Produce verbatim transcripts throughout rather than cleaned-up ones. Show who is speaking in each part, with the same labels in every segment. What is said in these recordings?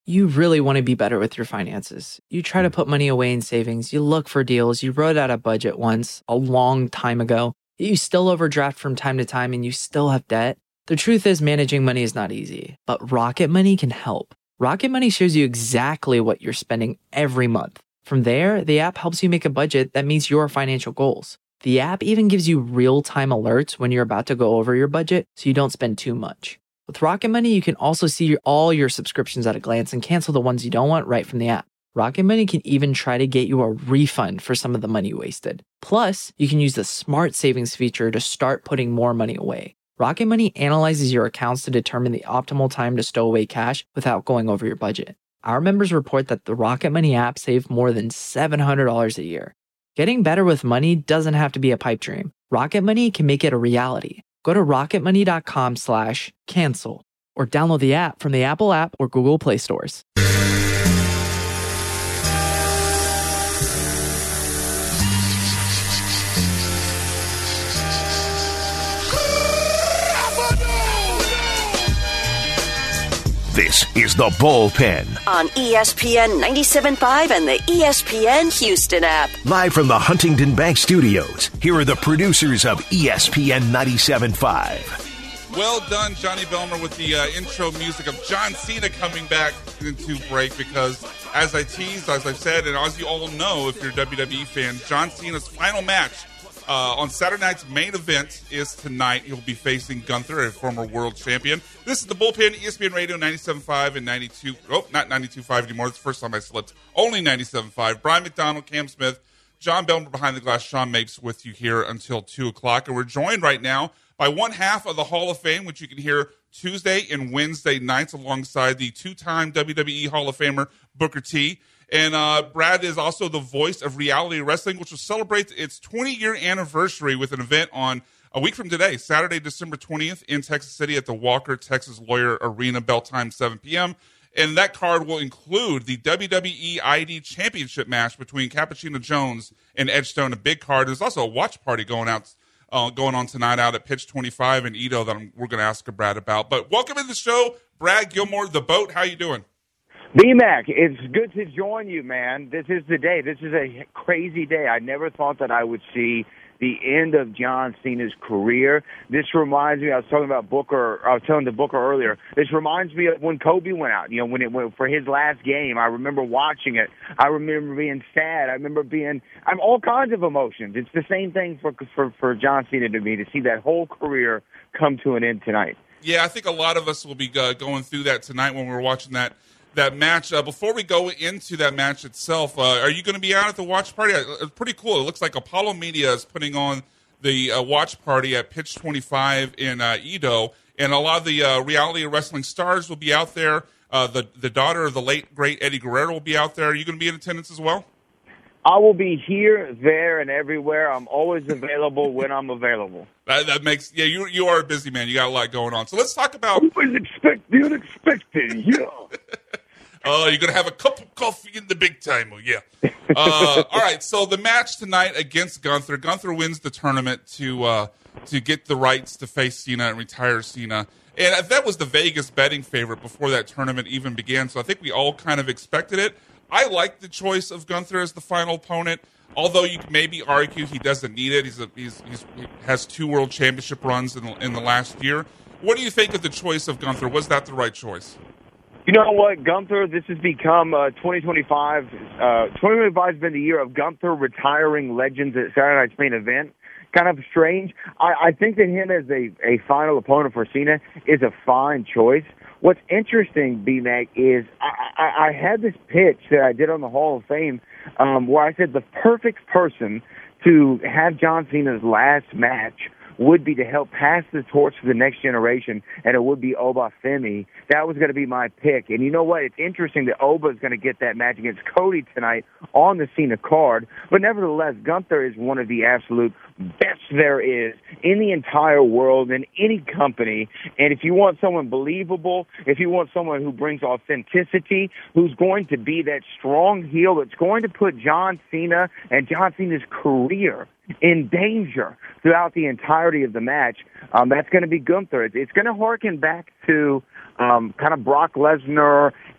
Speaker 1: You really want to be better with your finances. You try to put money away in savings, you look for deals, you wrote out a budget once a long time ago, you still overdraft from time to time and you still have debt. The truth is managing money is not easy, but Rocket Money can help. Rocket Money shows you exactly what you're spending every month. From there, the app helps you make a budget that meets your financial goals. The app even gives you real-time alerts when you're about to go over your budget so you don't spend too much. With Rocket Money, you can also see all your subscriptions at a glance and cancel the ones you don't want right from the app. Rocket Money can even try to get you a refund for some of the money you wasted. Plus, you can use the Smart Savings feature to start putting more money away. Rocket Money analyzes your accounts to determine the optimal time to stow away cash without going over your budget. Our members report that the Rocket Money app saved more than seven hundred dollars a year. Getting better with money doesn't have to be a pipe dream. Rocket Money can make it a reality. Go to rocketmoney.com slash cancel or download the app from the Apple app or Google Play stores.
Speaker 2: This is The Bullpen
Speaker 3: on E S P N ninety-seven point five and the E S P N Houston app.
Speaker 2: Live from the Huntington Bank Studios, here are the producers of E S P N ninety-seven point five.
Speaker 4: Well done, Johnny Belmer, with the uh, intro music of John Cena coming back into break because, as I teased, as I've said, and as you all know, if you're a W W E fan, John Cena's final match Uh, on Saturday night's main event is tonight. He'll be facing Gunther, a former world champion. This is The Bullpen, E S P N Radio ninety-seven point five and ninety-two. Oh, not ninety-two point five anymore. It's the first time I slipped. Only ninety-seven point five. Brian McDonald, Cam Smith, John Belmer behind the glass, Sean Mapes with you here until two o'clock. And we're joined right now by one half of the Hall of Fame, which you can hear Tuesday and Wednesday nights alongside the two-time W W E Hall of Famer Booker T. And uh, Brad is also the voice of Reality Wrestling, which will celebrate its twenty-year anniversary with an event on a week from today, Saturday, December twentieth, in Texas City at the Walker Texas Lawyer Arena, bell time seven p.m. And that card will include the W W E I D Championship match between Cappuccino Jones and Edge Stone, a big card. There's also a watch party going out, uh, going on tonight out at Pitch twenty-five in Edo that I'm, we're going to ask Brad about. But welcome to the show, Brad Gilmore, The Boat. How you doing?
Speaker 5: B-Mac, it's good to join you, man. This is the day. This is a crazy day. I never thought that I would see the end of John Cena's career. This reminds me, I was talking about Booker, I was telling the Booker earlier, this reminds me of when Kobe went out, you know, when it went for his last game. I remember watching it. I remember being sad. I remember being, I'm all kinds of emotions. It's the same thing for, for, for John Cena to me, to see that whole career come to an end tonight.
Speaker 4: Yeah, I think a lot of us will be uh, going through that tonight when we're watching that that match. Uh, before we go into that match itself, uh, are you going to be out at the watch party? It's pretty cool. It looks like Apollo Media is putting on the uh, watch party at Pitch twenty-five in uh, Edo, and a lot of the uh, Reality Wrestling stars will be out there. Uh, the the daughter of the late, great Eddie Guerrero will be out there. Are you going to be in attendance as well?
Speaker 5: I will be here, there, and everywhere. I'm always available when I'm available.
Speaker 4: That, that makes, yeah, you you are a busy man. You got a lot going on. So let's talk about...
Speaker 5: Always expect the unexpected, yeah.
Speaker 4: Oh, uh, you're going to have a cup of coffee in the big time, oh, yeah. Uh, all right, so the match tonight against Gunther. Gunther wins the tournament to uh, to get the rights to face Cena and retire Cena. And that was the Vegas betting favorite before that tournament even began, so I think we all kind of expected it. I like the choice of Gunther as the final opponent, although you can maybe argue he doesn't need it. He's, a, he's, he's he has two world championship runs in the, in the last year. What do you think of the choice of Gunther? Was that the right choice?
Speaker 5: You know what, Gunther, this has become uh, twenty twenty-five. Uh, twenty twenty-five has been the year of Gunther retiring legends at Saturday night's main event. Kind of strange. I, I think that him as a, a final opponent for Cena is a fine choice. What's interesting, B-Mac, is I, I, I had this pitch that I did on the Hall of Fame um, where I said the perfect person to have John Cena's last match would be to help pass the torch to the next generation, and it would be Oba Femi. That was going to be my pick. And you know what? It's interesting that Oba is going to get that match against Cody tonight on the Cena card. But nevertheless, Gunther is one of the absolute best there is in the entire world, in any company. And if you want someone believable, if you want someone who brings authenticity, who's going to be that strong heel that's going to put John Cena and John Cena's career in danger throughout the entirety of the match, um, that's going to be Gunther. It's, it's going to harken back to um, kind of Brock Lesnar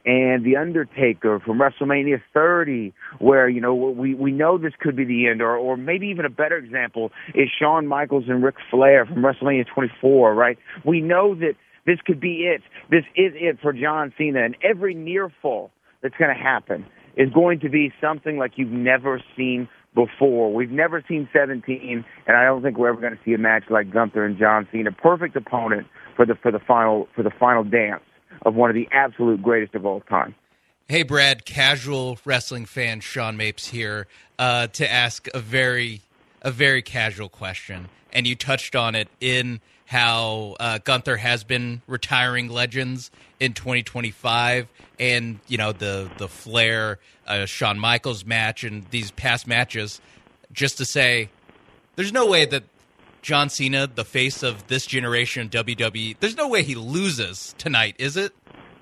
Speaker 5: and The Undertaker from WrestleMania thirty, where, you know, we, we know this could be the end, or, or maybe even a better example is Shawn Michaels and Ric Flair from WrestleMania twenty-four, right? We know that this could be it. This is it for John Cena, and every near fall that's going to happen is going to be something like you've never seen before. We've never seen seventeen, and I don't think we're ever going to see a match like Gunther and John Cena. Perfect opponent for the for the final for the final dance of one of the absolute greatest of all time.
Speaker 6: Hey, Brad, casual wrestling fan Sean Mapes here uh, to ask a very a very casual question, and you touched on it in how uh, Gunther has been retiring legends in twenty twenty-five, and you know the the Flair uh, Shawn Michaels match and these past matches. Just to say, there's no way that John Cena, the face of this generation of W W E, there's no way he loses tonight, is it?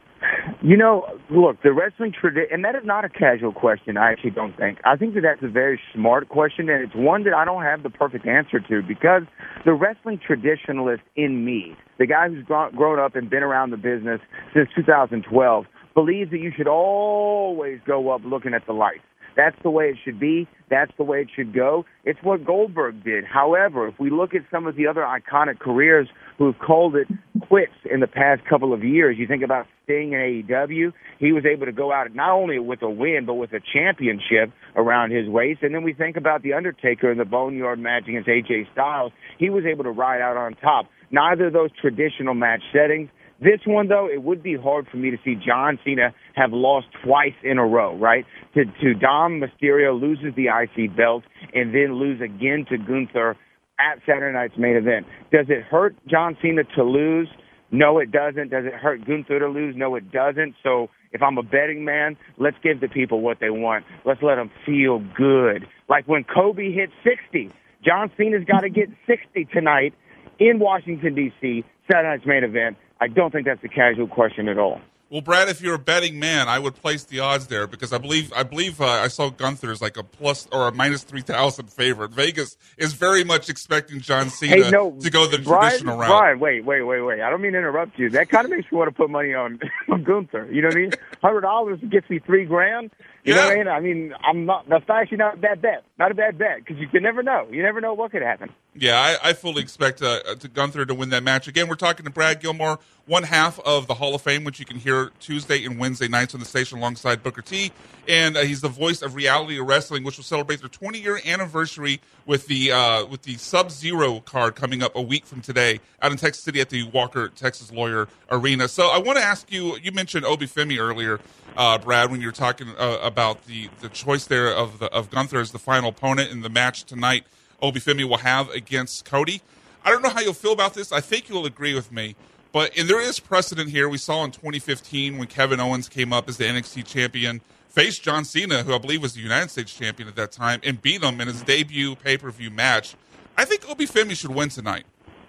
Speaker 5: You know, look, the wrestling tradition, and that is not a casual question, I actually don't think. I think that that's a very smart question, and it's one that I don't have the perfect answer to, because the wrestling traditionalist in me, the guy who's grown up and been around the business since two thousand twelve, believes that you should always go up looking at the lights. That's the way it should be. That's the way it should go. It's what Goldberg did. However, if we look at some of the other iconic careers who've called it quits in the past couple of years, you think about Sting in A E W. He was able to go out not only with a win, but with a championship around his waist. And then we think about The Undertaker in the Boneyard match against A J Styles. He was able to ride out on top. Neither of those traditional match settings. This one, though, it would be hard for me to see John Cena have lost twice in a row, right? To, to Dom Mysterio loses the I C belt and then lose again to Gunther at Saturday night's main event. Does it hurt John Cena to lose? No, it doesn't. Does it hurt Gunther to lose? No, it doesn't. So if I'm a betting man, let's give the people what they want. Let's let them feel good. Like when Kobe hit sixty, John Cena's got to get sixty tonight in Washington, D C, Saturday night's main event. I don't think that's a casual question at all.
Speaker 4: Well, Brad, if you're a betting man, I would place the odds there because I believe I believe uh, I saw Gunther as like a plus or a minus three thousand favorite. Vegas is very much expecting John Cena
Speaker 5: hey, no,
Speaker 4: to go the
Speaker 5: Brian,
Speaker 4: traditional route.
Speaker 5: Brian, wait, wait, wait, wait. I don't mean to interrupt you. That kind of makes me want to put money on, on Gunther. You know what I mean? Hundred dollars gets me three grand. You
Speaker 4: yeah.
Speaker 5: know what I mean? I mean, I'm not. That's actually not a bad bet. Not a bad bet because you can never know. You never know what could happen.
Speaker 4: Yeah, I, I fully expect uh, to Gunther to win that match. Again, we're talking to Brad Gilmore, one half of the Hall of Fame, which you can hear Tuesday and Wednesday nights on the station alongside Booker T. And uh, he's the voice of Reality Wrestling, which will celebrate their twenty-year anniversary with the uh, with the Sub-Zero card coming up a week from today out in Texas City at the Walker Texas Lawyer Arena. So I want to ask you, you mentioned Obi Femi earlier, uh, Brad, when you were talking uh, about the, the choice there of the, of Gunther as the final opponent in the match tonight Obi Femi will have against Cody. I don't know how you'll feel about this. I think you'll agree with me. But and there is precedent here. We saw in twenty fifteen when Kevin Owens came up as the N X T champion, faced John Cena, who I believe was the United States champion at that time, and beat him in his debut pay-per-view match. I think Obi Femi should win tonight.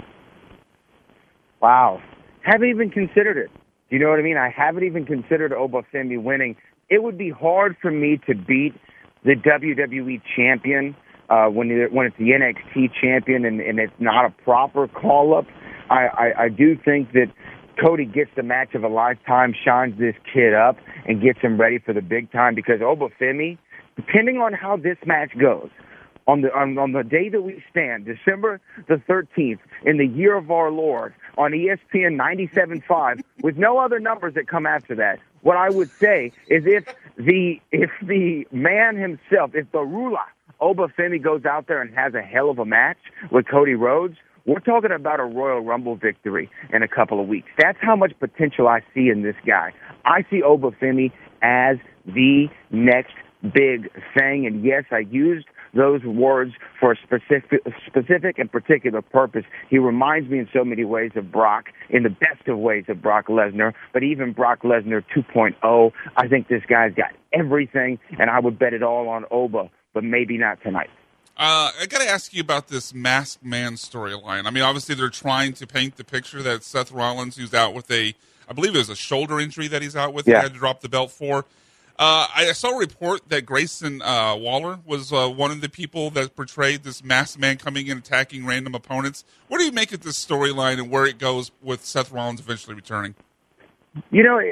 Speaker 5: Wow. Haven't even considered it. You know what I mean? I haven't even considered Obi Femi winning. It would be hard for me to beat the W W E champion uh, when, when it's the N X T champion and, and it's not a proper call-up. I, I, I do think that Cody gets the match of a lifetime, shines this kid up, and gets him ready for the big time because Obi Femi, depending on how this match goes, on the on, on the day that we stand, December the thirteenth, in the year of our Lord, on E S P N ninety-seven point five, with no other numbers that come after that, what I would say is if the if the man himself, if the ruler, Obi Femi, goes out there and has a hell of a match with Cody Rhodes, we're talking about a Royal Rumble victory in a couple of weeks. That's how much potential I see in this guy. I see Obi Femi as the next big thing. And yes, I used those words for a specific, specific and particular purpose. He reminds me in so many ways of Brock, in the best of ways of Brock Lesnar, but even Brock Lesnar two point oh. I think this guy's got everything, and I would bet it all on Obi, but maybe not tonight.
Speaker 4: Uh, I got to ask you about this Masked Man storyline. I mean, obviously they're trying to paint the picture that Seth Rollins, who's out with a, I believe it was a shoulder injury that he's out with,
Speaker 5: yeah.
Speaker 4: he had to drop the belt for. Uh, I saw a report that Grayson uh, Waller was uh, one of the people that portrayed this Masked Man coming in, attacking random opponents. What do you make of this storyline and where it goes with Seth Rollins eventually returning?
Speaker 5: You know,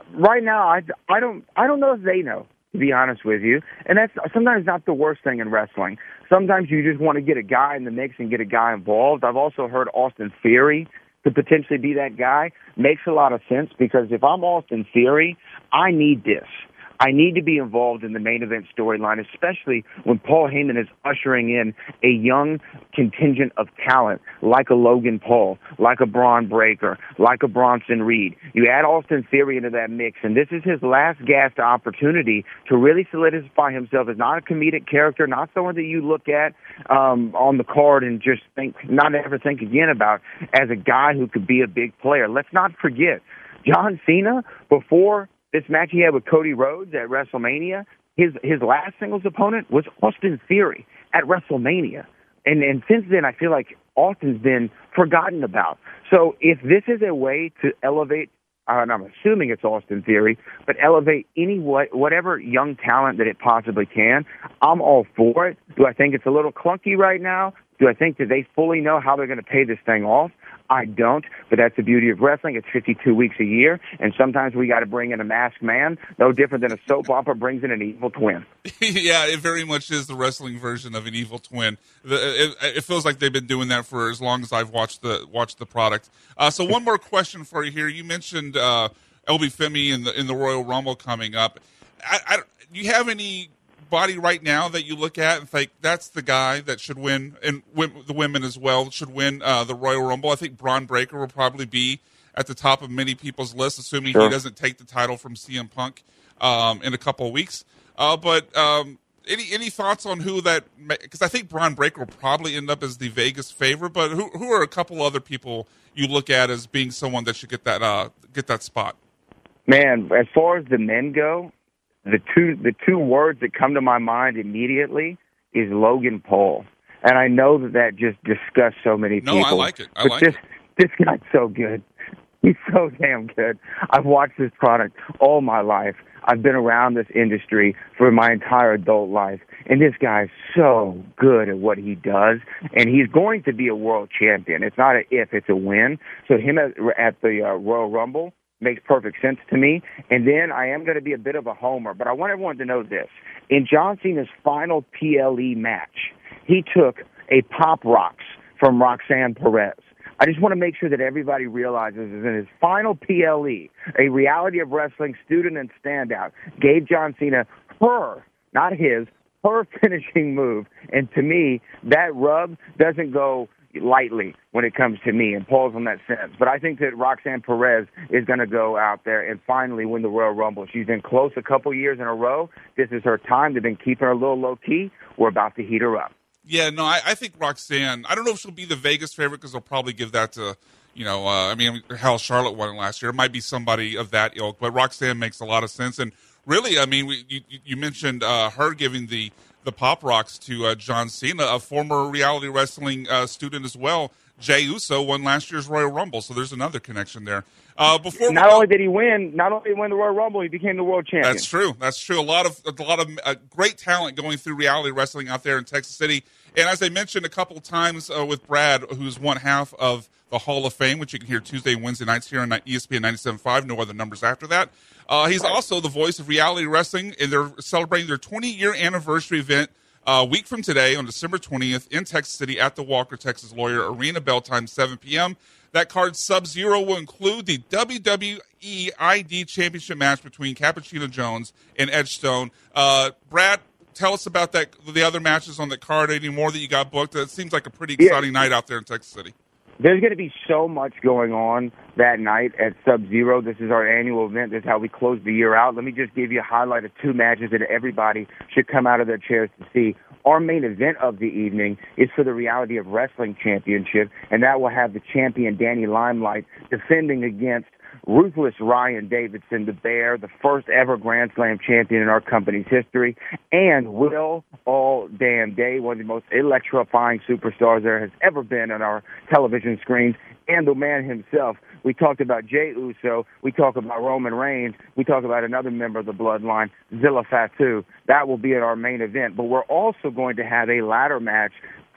Speaker 5: right now, I, I don't I don't know if they know, to be honest with you. And that's sometimes not the worst thing in wrestling. Sometimes you just want to get a guy in the mix and get a guy involved. I've also heard Austin Theory could potentially be that guy. Makes a lot of sense because if I'm Austin Theory, I need this. I need to be involved in the main event storyline, especially when Paul Heyman is ushering in a young contingent of talent like a Logan Paul, like a Braun Breaker, like a Bronson Reed. You add Austin Theory into that mix, and this is his last gasp opportunity to really solidify himself as not a comedic character, not someone that you look at um, on the card and just think, not ever think again about as a guy who could be a big player. Let's not forget, John Cena, before this match he had with Cody Rhodes at WrestleMania, his his last singles opponent was Austin Theory at WrestleMania. And and since then, I feel like Austin's been forgotten about. So if this is a way to elevate, uh, and I'm assuming it's Austin Theory, but elevate any what, whatever young talent that it possibly can, I'm all for it. Do I think it's a little clunky right now? Do I think that they fully know how they're going to pay this thing off? I don't, but that's the beauty of wrestling. It's fifty-two weeks a year, and sometimes we got to bring in a masked man, no different than a soap opera brings in an evil twin.
Speaker 4: Yeah, it very much is the wrestling version of an evil twin. It, it feels like they've been doing that for as long as I've watched the watched the product. Uh, so one more question for you here. You mentioned uh, L B Femi in the in the Royal Rumble coming up. I, I, do you have any body right now that you look at and think that's the guy that should win, and w- the women as well should win uh, the Royal Rumble? I think Braun Breaker will probably be at the top of many people's lists, assuming sure. he doesn't take the title from C M Punk um, in a couple of weeks. Uh, but um, any any thoughts on who that? Because I think Braun Breaker will probably end up as the Vegas favorite. But who who are a couple other people you look at as being someone that should get that uh, get that spot?
Speaker 5: Man, as far as the men go, The two the two words that come to my mind immediately is Logan Paul. And I know that that just disgusts so many
Speaker 4: no,
Speaker 5: people.
Speaker 4: No, I like it. I
Speaker 5: but
Speaker 4: like
Speaker 5: this,
Speaker 4: it.
Speaker 5: This guy's so good. He's so damn good. I've watched this product all my life. I've been around this industry for my entire adult life. And this guy's so good at what he does. And he's going to be a world champion. It's not an if, it's a win. So him at, at the uh, Royal Rumble makes perfect sense to me. And then I am going to be a bit of a homer, but I want everyone to know this. In John Cena's final P L E match, he took a Pop Rocks from Roxanne Perez. I just want to make sure that everybody realizes that in his final P L E, a Reality of Wrestling student and standout gave John Cena her, not his, her finishing move. And to me, that rub doesn't go lightly when it comes to me, and Paul's on that sense. But I think that Roxanne Perez is going to go out there and finally win the Royal Rumble. She's been close a couple years in a row. This is her time. They've been keeping her a little low-key. We're about to heat her up.
Speaker 4: Yeah, no, I, I think Roxanne, I don't know if she'll be the Vegas favorite because they'll probably give that to, you know, uh, I mean, hell, Charlotte won it last year. It might be somebody of that ilk, but Roxanne makes a lot of sense. And really, I mean, we, you, you mentioned uh, her giving the the Pop Rocks to uh, John Cena, a former Reality Wrestling uh, student as well. Jey Uso won last year's Royal Rumble, so there's another connection there. Uh, before
Speaker 5: not
Speaker 4: go,
Speaker 5: only did he win, not only did he win the Royal Rumble, he became the world champion.
Speaker 4: That's true. That's true. A lot of a lot of uh, great talent going through Reality Wrestling out there in Texas City. And as I mentioned a couple of times uh, with Brad, who's one half of the Hall of Fame, which you can hear Tuesday and Wednesday nights here on E S P N ninety-seven point five. No other numbers after that. Uh, he's right. also the voice of Reality Wrestling, and they're celebrating their twenty-year anniversary event a week from today on December twentieth in Texas City at the Walker Texas Lawyer Arena. Bell time seven p.m. That card Sub-Zero will include the W W E I D Championship match between Cappuccino Jones and Edge Stone. Uh, Brad, tell us about that. The other matches on the card. Any more that you got booked? It seems like a pretty exciting yeah. night out there in Texas City.
Speaker 5: There's going to be so much going on that night at Sub-Zero. This is our annual event. This is how we close the year out. Let me just give you a highlight of two matches that everybody should come out of their chairs to see. Our main event of the evening is for the Reality of Wrestling Championship, and that will have the champion Danny Limelight defending against Ruthless Ryan Davidson, the Bear, the first ever Grand Slam champion in our company's history, and Will All Damn Day, one of the most electrifying superstars there has ever been on our television screens, and the man himself. We talked about Jey Uso. We talk about Roman Reigns. We talk about another member of the bloodline, Zilla Fatu. That will be at our main event. But we're also going to have a ladder match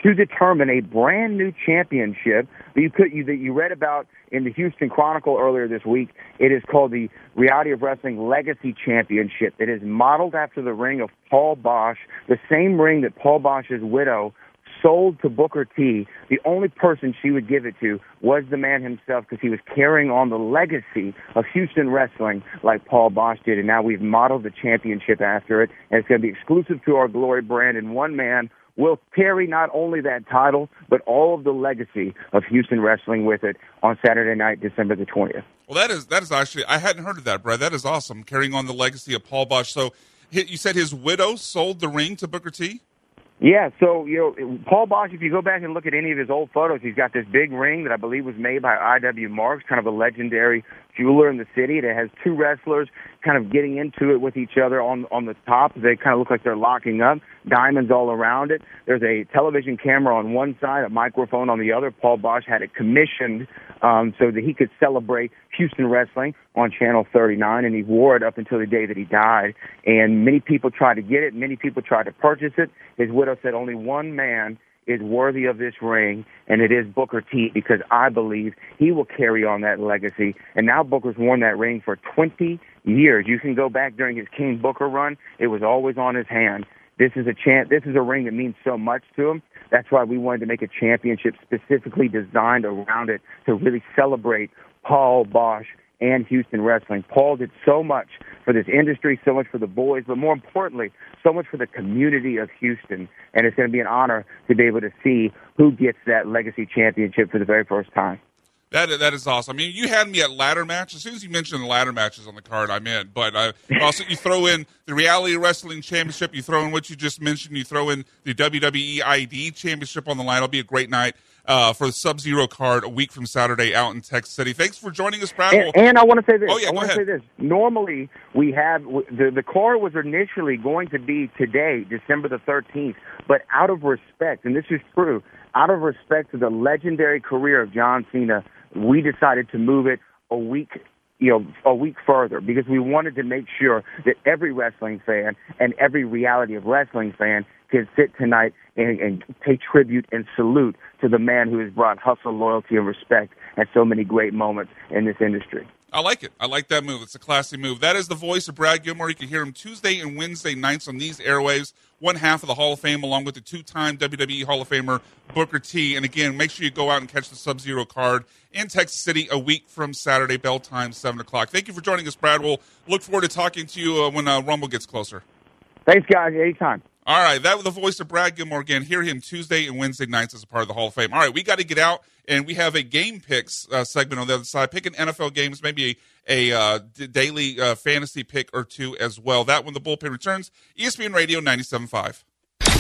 Speaker 5: to determine a brand new championship that you could you, that you read about in the Houston Chronicle earlier this week. It is called the Reality of Wrestling Legacy Championship. It is modeled after the ring of Paul Boesch, the same ring that Paul Boesch's widow sold to Booker T. The only person she would give it to was the man himself, because he was carrying on the legacy of Houston wrestling like Paul Boesch did, and now we've modeled the championship after it, and it's going to be exclusive to our Glory brand, and one man will carry not only that title, but all of the legacy of Houston wrestling with it on Saturday night, December the twentieth.
Speaker 4: Well, that is that is actually, I hadn't heard of that, Brad. That is awesome, carrying on the legacy of Paul Boesch. So you said his widow sold the ring to Booker T?
Speaker 5: Yeah, so, you know, Paul Boesch, if you go back and look at any of his old photos, he's got this big ring that I believe was made by I W Marks, kind of a legendary jeweler in the city, that has two wrestlers kind of getting into it with each other on on the top. They kind of look like they're locking up, diamonds all around it. There's a television camera on one side, a microphone on the other. Paul Boesch had it commissioned um, so that he could celebrate Houston wrestling on Channel thirty-nine, and he wore it up until the day that he died. And many people tried to get it. Many people tried to purchase it. His widow said only one man is worthy of this ring, and it is Booker T, because I believe he will carry on that legacy. And now Booker's worn that ring for twenty years. You can go back during his King Booker run. It was always on his hand. This is a champ. This is a ring that means so much to him. That's why we wanted to make a championship specifically designed around it to really celebrate Paul Boesch and Houston wrestling. Paul did so much for this industry, so much for the boys, but more importantly, so much for the community of Houston. And it's going to be an honor to be able to see who gets that legacy championship for the very first time.
Speaker 4: That that is awesome. I mean, you had me at ladder match. As soon as you mentioned the ladder matches on the card, I'm in. But uh, also, you throw in the Reality Wrestling Championship. You throw in what you just mentioned. You throw in the W W E I D Championship on the line. It'll be a great night uh, for the Sub-Zero card a week from Saturday out in Texas City. Thanks for joining us, Brad.
Speaker 5: And, and I want to say this.
Speaker 4: Oh, yeah,
Speaker 5: I
Speaker 4: go
Speaker 5: want to
Speaker 4: ahead.
Speaker 5: say this. Normally, we have the the card was initially going to be today, December the thirteenth, but out of respect, and this is true, out of respect to the legendary career of John Cena, we decided to move it a week, you know, a week further, because we wanted to make sure that every wrestling fan and every Reality of Wrestling fan could sit tonight and, and pay tribute and salute to the man who has brought hustle, loyalty, and respect and so many great moments in this industry.
Speaker 4: I like it. I like that move. It's a classy move. That is the voice of Brad Gilmore. You can hear him Tuesday and Wednesday nights on these airwaves. One half of the Hall of Fame, along with the two-time W W E Hall of Famer Booker T. And again, make sure you go out and catch the Sub-Zero card in Texas City a week from Saturday, bell time, seven o'clock. Thank you for joining us, Brad. We'll look forward to talking to you uh, when uh, Rumble gets closer.
Speaker 5: Thanks, guys. Anytime.
Speaker 4: All right, that was the voice of Brad Gilmore again. Hear him Tuesday and Wednesday nights as a part of the Hall of Fame. All right, we got to get out, and we have a game picks uh, segment on the other side. Picking N F L games, maybe a, a uh, d- daily uh, fantasy pick or two as well. That when the bullpen returns. E S P N Radio ninety-seven point five.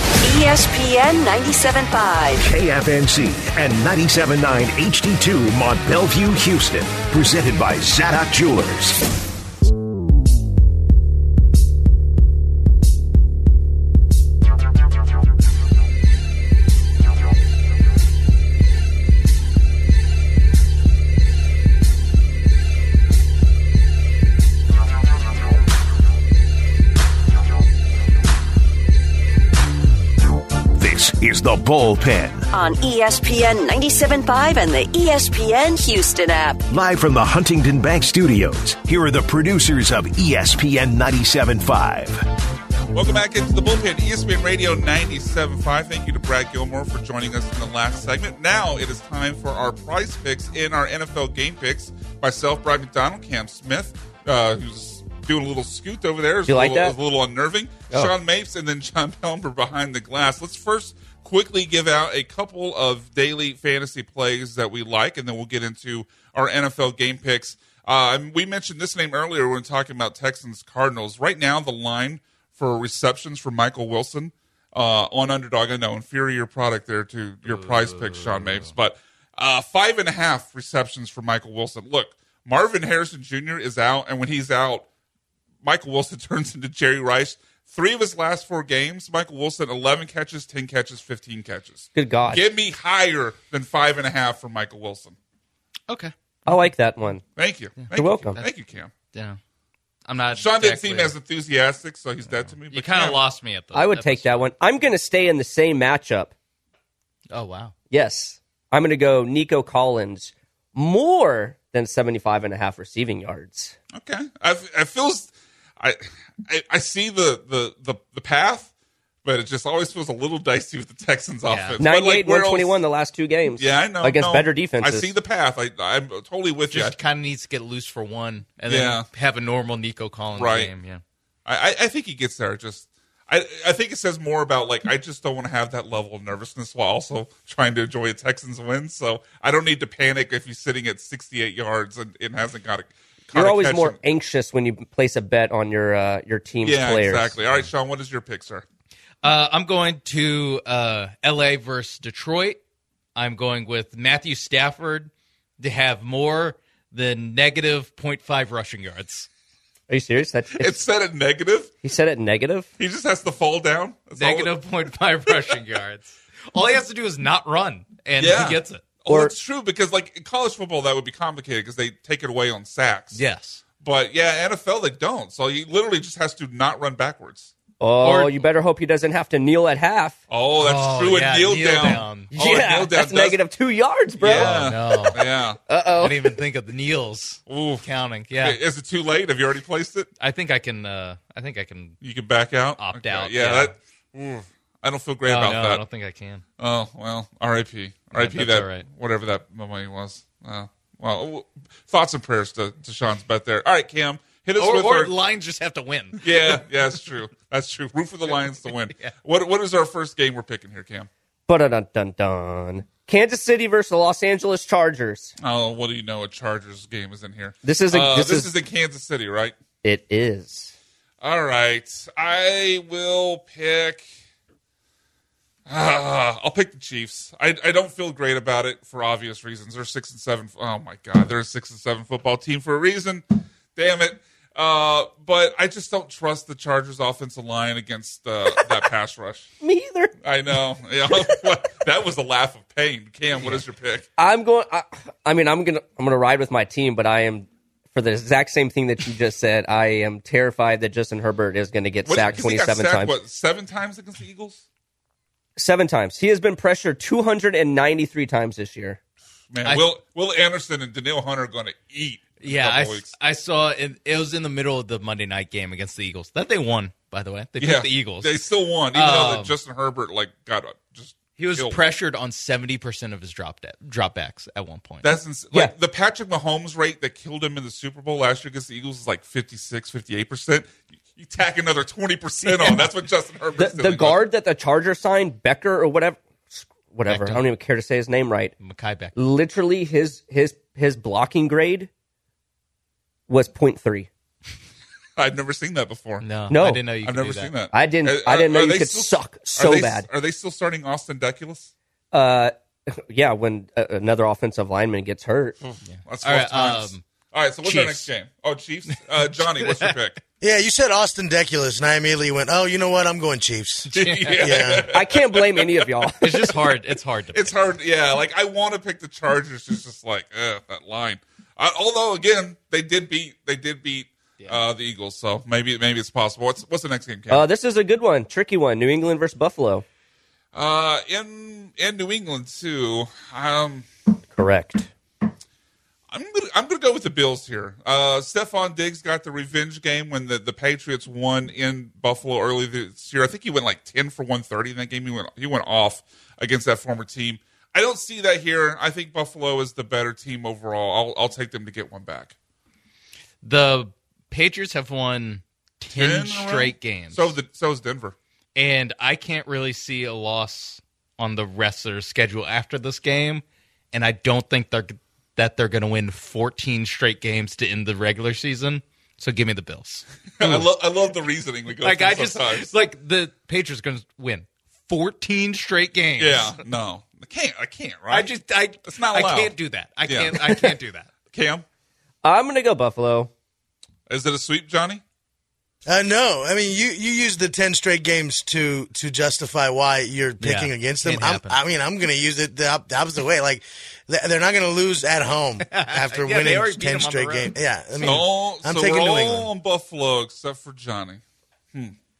Speaker 3: E S P N ninety-seven point five.
Speaker 2: K F N C and ninety-seven point nine H D two Mont Bellevue, Houston. Presented by Zadok Jewelers. Is the bullpen
Speaker 3: On E S P N ninety-seven point five and the E S P N Houston app.
Speaker 2: live from the Huntington Bank Studios. Here are the producers of E S P N ninety-seven point five.
Speaker 4: Welcome back into the bullpen, E S P N Radio ninety-seven point five. Thank you to Brad Gilmore for joining us in the last segment. Now it is time for our prize picks in our N F L game picks. Myself, Brad McDonald, Cam Smith, uh, who's doing a little scoot over there. It's
Speaker 7: you
Speaker 4: a
Speaker 7: like
Speaker 4: little,
Speaker 7: that?
Speaker 4: it's a little unnerving.
Speaker 7: Oh.
Speaker 4: Sean Mapes and then John Pelmer behind the glass. Let's first quickly give out a couple of daily fantasy plays that we like, and then we'll get into our N F L game picks. Uh, and we mentioned this name earlier when we were talking about Texans Cardinals. Right now, the line for receptions for Michael Wilson uh, on Underdog, I know, inferior product there to your prize pick, Sean Mapes, but uh, five and a half receptions for Michael Wilson. Look, Marvin Harrison Junior is out, and when he's out, Michael Wilson turns into Jerry Rice. Three of his last four games, Michael Wilson, eleven catches, ten catches, fifteen catches.
Speaker 7: Good God.
Speaker 4: Give me higher than five and a half for Michael Wilson.
Speaker 6: Okay.
Speaker 7: I like that one.
Speaker 4: Thank you. Thank
Speaker 7: You're
Speaker 4: you.
Speaker 7: welcome.
Speaker 4: Thank you, Cam.
Speaker 6: Yeah. I'm not.
Speaker 4: Sean didn't
Speaker 6: exactly,
Speaker 4: seem as enthusiastic, so he's dead to me.
Speaker 6: You
Speaker 4: but
Speaker 6: kind of
Speaker 4: Cam-
Speaker 6: lost me at the.
Speaker 7: I would take that one. I'm going to stay in the same matchup
Speaker 6: Oh, wow.
Speaker 7: Yes. I'm going to go Nico Collins more than seventy-five and a half receiving yards.
Speaker 4: Okay. I, I feels I, I I see the, the, the, the path, but it just always feels a little dicey with the Texans
Speaker 6: Yeah.
Speaker 4: offense.
Speaker 7: ninety-eight,
Speaker 4: But, like,
Speaker 7: one twenty-one the last two games.
Speaker 4: Yeah, I know.
Speaker 7: Against
Speaker 4: no,
Speaker 7: better defenses.
Speaker 4: I see the path. I, I'm totally with you.
Speaker 6: Just kind of needs to get loose for one and
Speaker 4: Yeah.
Speaker 6: then have a normal Nico Collins
Speaker 4: Right.
Speaker 6: game. Yeah.
Speaker 4: I, I think he gets there. Just I I think it says more about like I just don't want to have that level of nervousness while also trying to enjoy a Texans win. So I don't need to panic if he's sitting at sixty-eight yards and, and hasn't got a.
Speaker 7: You're always more anxious when you place a bet on your uh, your team's
Speaker 4: yeah,
Speaker 7: players.
Speaker 4: exactly. All right, Sean, what is your pick, sir?
Speaker 6: Uh, I'm going to uh, L A versus Detroit. I'm going with Matthew Stafford to have more than negative zero point five rushing yards.
Speaker 7: Are you serious? That's
Speaker 4: It's set at negative.
Speaker 7: He said it negative?
Speaker 4: He just has to fall down. That's all it-
Speaker 6: Negative zero point five rushing yards. All he has to do is not run, and
Speaker 4: Yeah.
Speaker 6: he gets it.
Speaker 4: Oh,
Speaker 7: Or-
Speaker 4: that's true because like in college football that would be complicated because they take it away on sacks.
Speaker 6: Yes.
Speaker 4: But yeah, N F L they don't. So he literally just has to not run backwards.
Speaker 7: Oh,
Speaker 6: Or-
Speaker 7: you better hope he doesn't have to kneel at half.
Speaker 4: Oh, that's
Speaker 6: Oh,
Speaker 4: true.
Speaker 6: yeah,
Speaker 4: and kneel,
Speaker 6: kneel
Speaker 4: down.
Speaker 6: down.
Speaker 4: Oh, and
Speaker 7: yeah,
Speaker 4: kneel down
Speaker 7: that's
Speaker 4: does-
Speaker 7: negative two yards, bro.
Speaker 4: Yeah.
Speaker 6: Oh, no.
Speaker 4: Yeah.
Speaker 7: Uh
Speaker 6: I
Speaker 7: oh.
Speaker 6: didn't even think of the kneels
Speaker 4: Ooh.
Speaker 6: counting. Yeah.
Speaker 4: Is it too late? Have you already placed it?
Speaker 6: I think I can. Uh, I think I can.
Speaker 4: You can back out.
Speaker 6: Opt out,
Speaker 4: Yeah.
Speaker 6: yeah.
Speaker 4: That, ooh, I don't feel great
Speaker 6: Oh,
Speaker 4: about
Speaker 6: no,
Speaker 4: that.
Speaker 6: I don't think I can.
Speaker 4: Oh well. R I P. R I P.
Speaker 6: that's
Speaker 4: That
Speaker 6: all right.
Speaker 4: whatever that money was. Uh, well, w- thoughts and prayers to, to Sean's bet there. All right, Cam, hit us
Speaker 6: Or,
Speaker 4: with
Speaker 6: or
Speaker 4: our.
Speaker 6: Lions just have to win.
Speaker 4: Yeah, yeah, that's true. That's true. Root for the Lions to win.
Speaker 6: Yeah.
Speaker 4: What What is our first game we're picking here, Cam?
Speaker 7: Dun dun dun. Kansas City versus the Los Angeles Chargers.
Speaker 4: Oh, what do you know? A Chargers game is in here.
Speaker 7: This is a,
Speaker 4: Uh,
Speaker 7: this,
Speaker 4: this
Speaker 7: is,
Speaker 4: is in Kansas City, right?
Speaker 7: it is.
Speaker 4: All right. I will pick. Uh, I'll pick the Chiefs. I, I don't feel great about it for obvious reasons. They're six and seven. Oh my God, they're a six and seven football team for a reason. Damn it. Uh, but I just don't trust the Chargers' offensive line against uh, that pass rush.
Speaker 7: Me either.
Speaker 4: I know. Yeah, that was a laugh of pain. Cam, what is your pick?
Speaker 7: I'm going. I, I mean, I'm gonna I'm gonna ride with my team, but I am for the exact same thing that you just said. I am terrified that Justin Herbert is going to get
Speaker 4: What-
Speaker 7: sacked
Speaker 4: 'cause he got
Speaker 7: twenty-seven
Speaker 4: sacked,
Speaker 7: times.
Speaker 4: What, seven times against the Eagles?
Speaker 7: Seven times. He has been pressured two hundred ninety-three times this year.
Speaker 4: Man,
Speaker 6: I-
Speaker 4: Will Will Anderson and Daniil Hunter are going to eat. in a
Speaker 6: Yeah, I,
Speaker 4: couple weeks.
Speaker 6: I saw it. It was in the middle of the Monday night game against the Eagles. That they won, by the way. They beat
Speaker 4: Yeah,
Speaker 6: the Eagles.
Speaker 4: They still won, even though that
Speaker 6: Um,
Speaker 4: Justin Herbert like got uh, just.
Speaker 6: he was
Speaker 4: killed.
Speaker 6: pressured on seventy percent of his drop de- dropbacks at one point.
Speaker 4: That's ins- like
Speaker 7: Yeah.
Speaker 4: the Patrick Mahomes rate that killed him in the Super Bowl last year against the Eagles is like fifty-six, fifty-eight percent. You tack another twenty percent on. That's what Justin
Speaker 7: The,
Speaker 4: Herbert's
Speaker 7: the
Speaker 4: doing.
Speaker 7: guard that the Chargers signed, Becker or whatever, whatever.
Speaker 6: Becton.
Speaker 7: I don't even care to say his name right.
Speaker 6: Mekhi Beck.
Speaker 7: Literally, his his his blocking grade was point three.
Speaker 4: I've never seen that before.
Speaker 6: No,
Speaker 7: No.
Speaker 6: I didn't know you
Speaker 4: I've
Speaker 6: could
Speaker 4: never
Speaker 6: do that.
Speaker 4: seen that.
Speaker 7: I didn't.
Speaker 4: Are-
Speaker 7: I didn't know
Speaker 4: are
Speaker 7: you
Speaker 4: they
Speaker 7: could
Speaker 4: still-
Speaker 7: suck
Speaker 4: are
Speaker 7: so
Speaker 4: they-
Speaker 7: bad.
Speaker 4: Are they still starting Austin Deculus?
Speaker 7: Uh, yeah, when uh, another offensive lineman gets hurt.
Speaker 4: That's
Speaker 6: All
Speaker 4: four
Speaker 6: right,
Speaker 4: times.
Speaker 6: um,
Speaker 4: All right, so what's our next
Speaker 6: Chiefs.
Speaker 4: game? Oh, Chiefs. Uh, Johnny, what's your pick?
Speaker 8: Yeah, you said Austin Deculus, and I immediately went, oh, you know what? I'm going Chiefs. Yeah.
Speaker 7: I can't blame any of y'all.
Speaker 6: It's just hard. It's hard to.
Speaker 4: It's hard. Yeah, like I want to pick the Chargers. It's just like ugh, that line. Uh, although again, they did beat. They did beat uh, the Eagles, so maybe maybe it's possible. What's what's the next game, Cam?
Speaker 7: Uh, this is a good one, tricky one. New England versus Buffalo.
Speaker 4: Uh, in in New England too. Um,
Speaker 7: Correct.
Speaker 4: I'm gonna I'm gonna go with the Bills here. Uh, Stephon Diggs got the revenge game when the, the Patriots won in Buffalo early this year. I think he went like ten for one thirty in that game. He went he went off against that former team. I don't see that here. I think Buffalo is the better team overall. I'll I'll take them to get one back.
Speaker 6: The Patriots have won ten,
Speaker 4: ten
Speaker 6: straight games.
Speaker 4: So the so is Denver.
Speaker 6: And I can't really see a loss on the rest of their schedule after this game. And I don't think they're that they're going to win fourteen straight games to end the regular season. So give me the Bills.
Speaker 4: I love I love the reasoning we go
Speaker 6: Like
Speaker 4: through
Speaker 6: I just
Speaker 4: sometimes.
Speaker 6: like the Patriots going to win fourteen straight games.
Speaker 4: Yeah, no, I can't. I can't. Right?
Speaker 6: I just I
Speaker 4: It's not
Speaker 6: I
Speaker 4: allowed.
Speaker 6: can't do that. I
Speaker 4: Yeah.
Speaker 6: can't I can't do that.
Speaker 4: Cam,
Speaker 7: I'm going to go Buffalo.
Speaker 4: is it a sweep, Johnny?
Speaker 8: Uh, no, I mean you, you use the ten straight games to to justify why you're picking
Speaker 6: Yeah,
Speaker 8: against them.
Speaker 6: can't
Speaker 8: I'm,
Speaker 6: happen.
Speaker 8: I mean, I'm going to use it the, op- the opposite way. Like th- they're not going to lose at home after
Speaker 6: Yeah, they
Speaker 8: winning
Speaker 6: already beat
Speaker 8: ten
Speaker 6: them on the
Speaker 8: straight
Speaker 6: road.
Speaker 8: games. Yeah, I mean,
Speaker 4: So,
Speaker 8: I'm
Speaker 4: so
Speaker 8: taking
Speaker 4: we're
Speaker 8: New
Speaker 4: all
Speaker 8: England.
Speaker 4: on Buffalo except for Johnny. Hmm.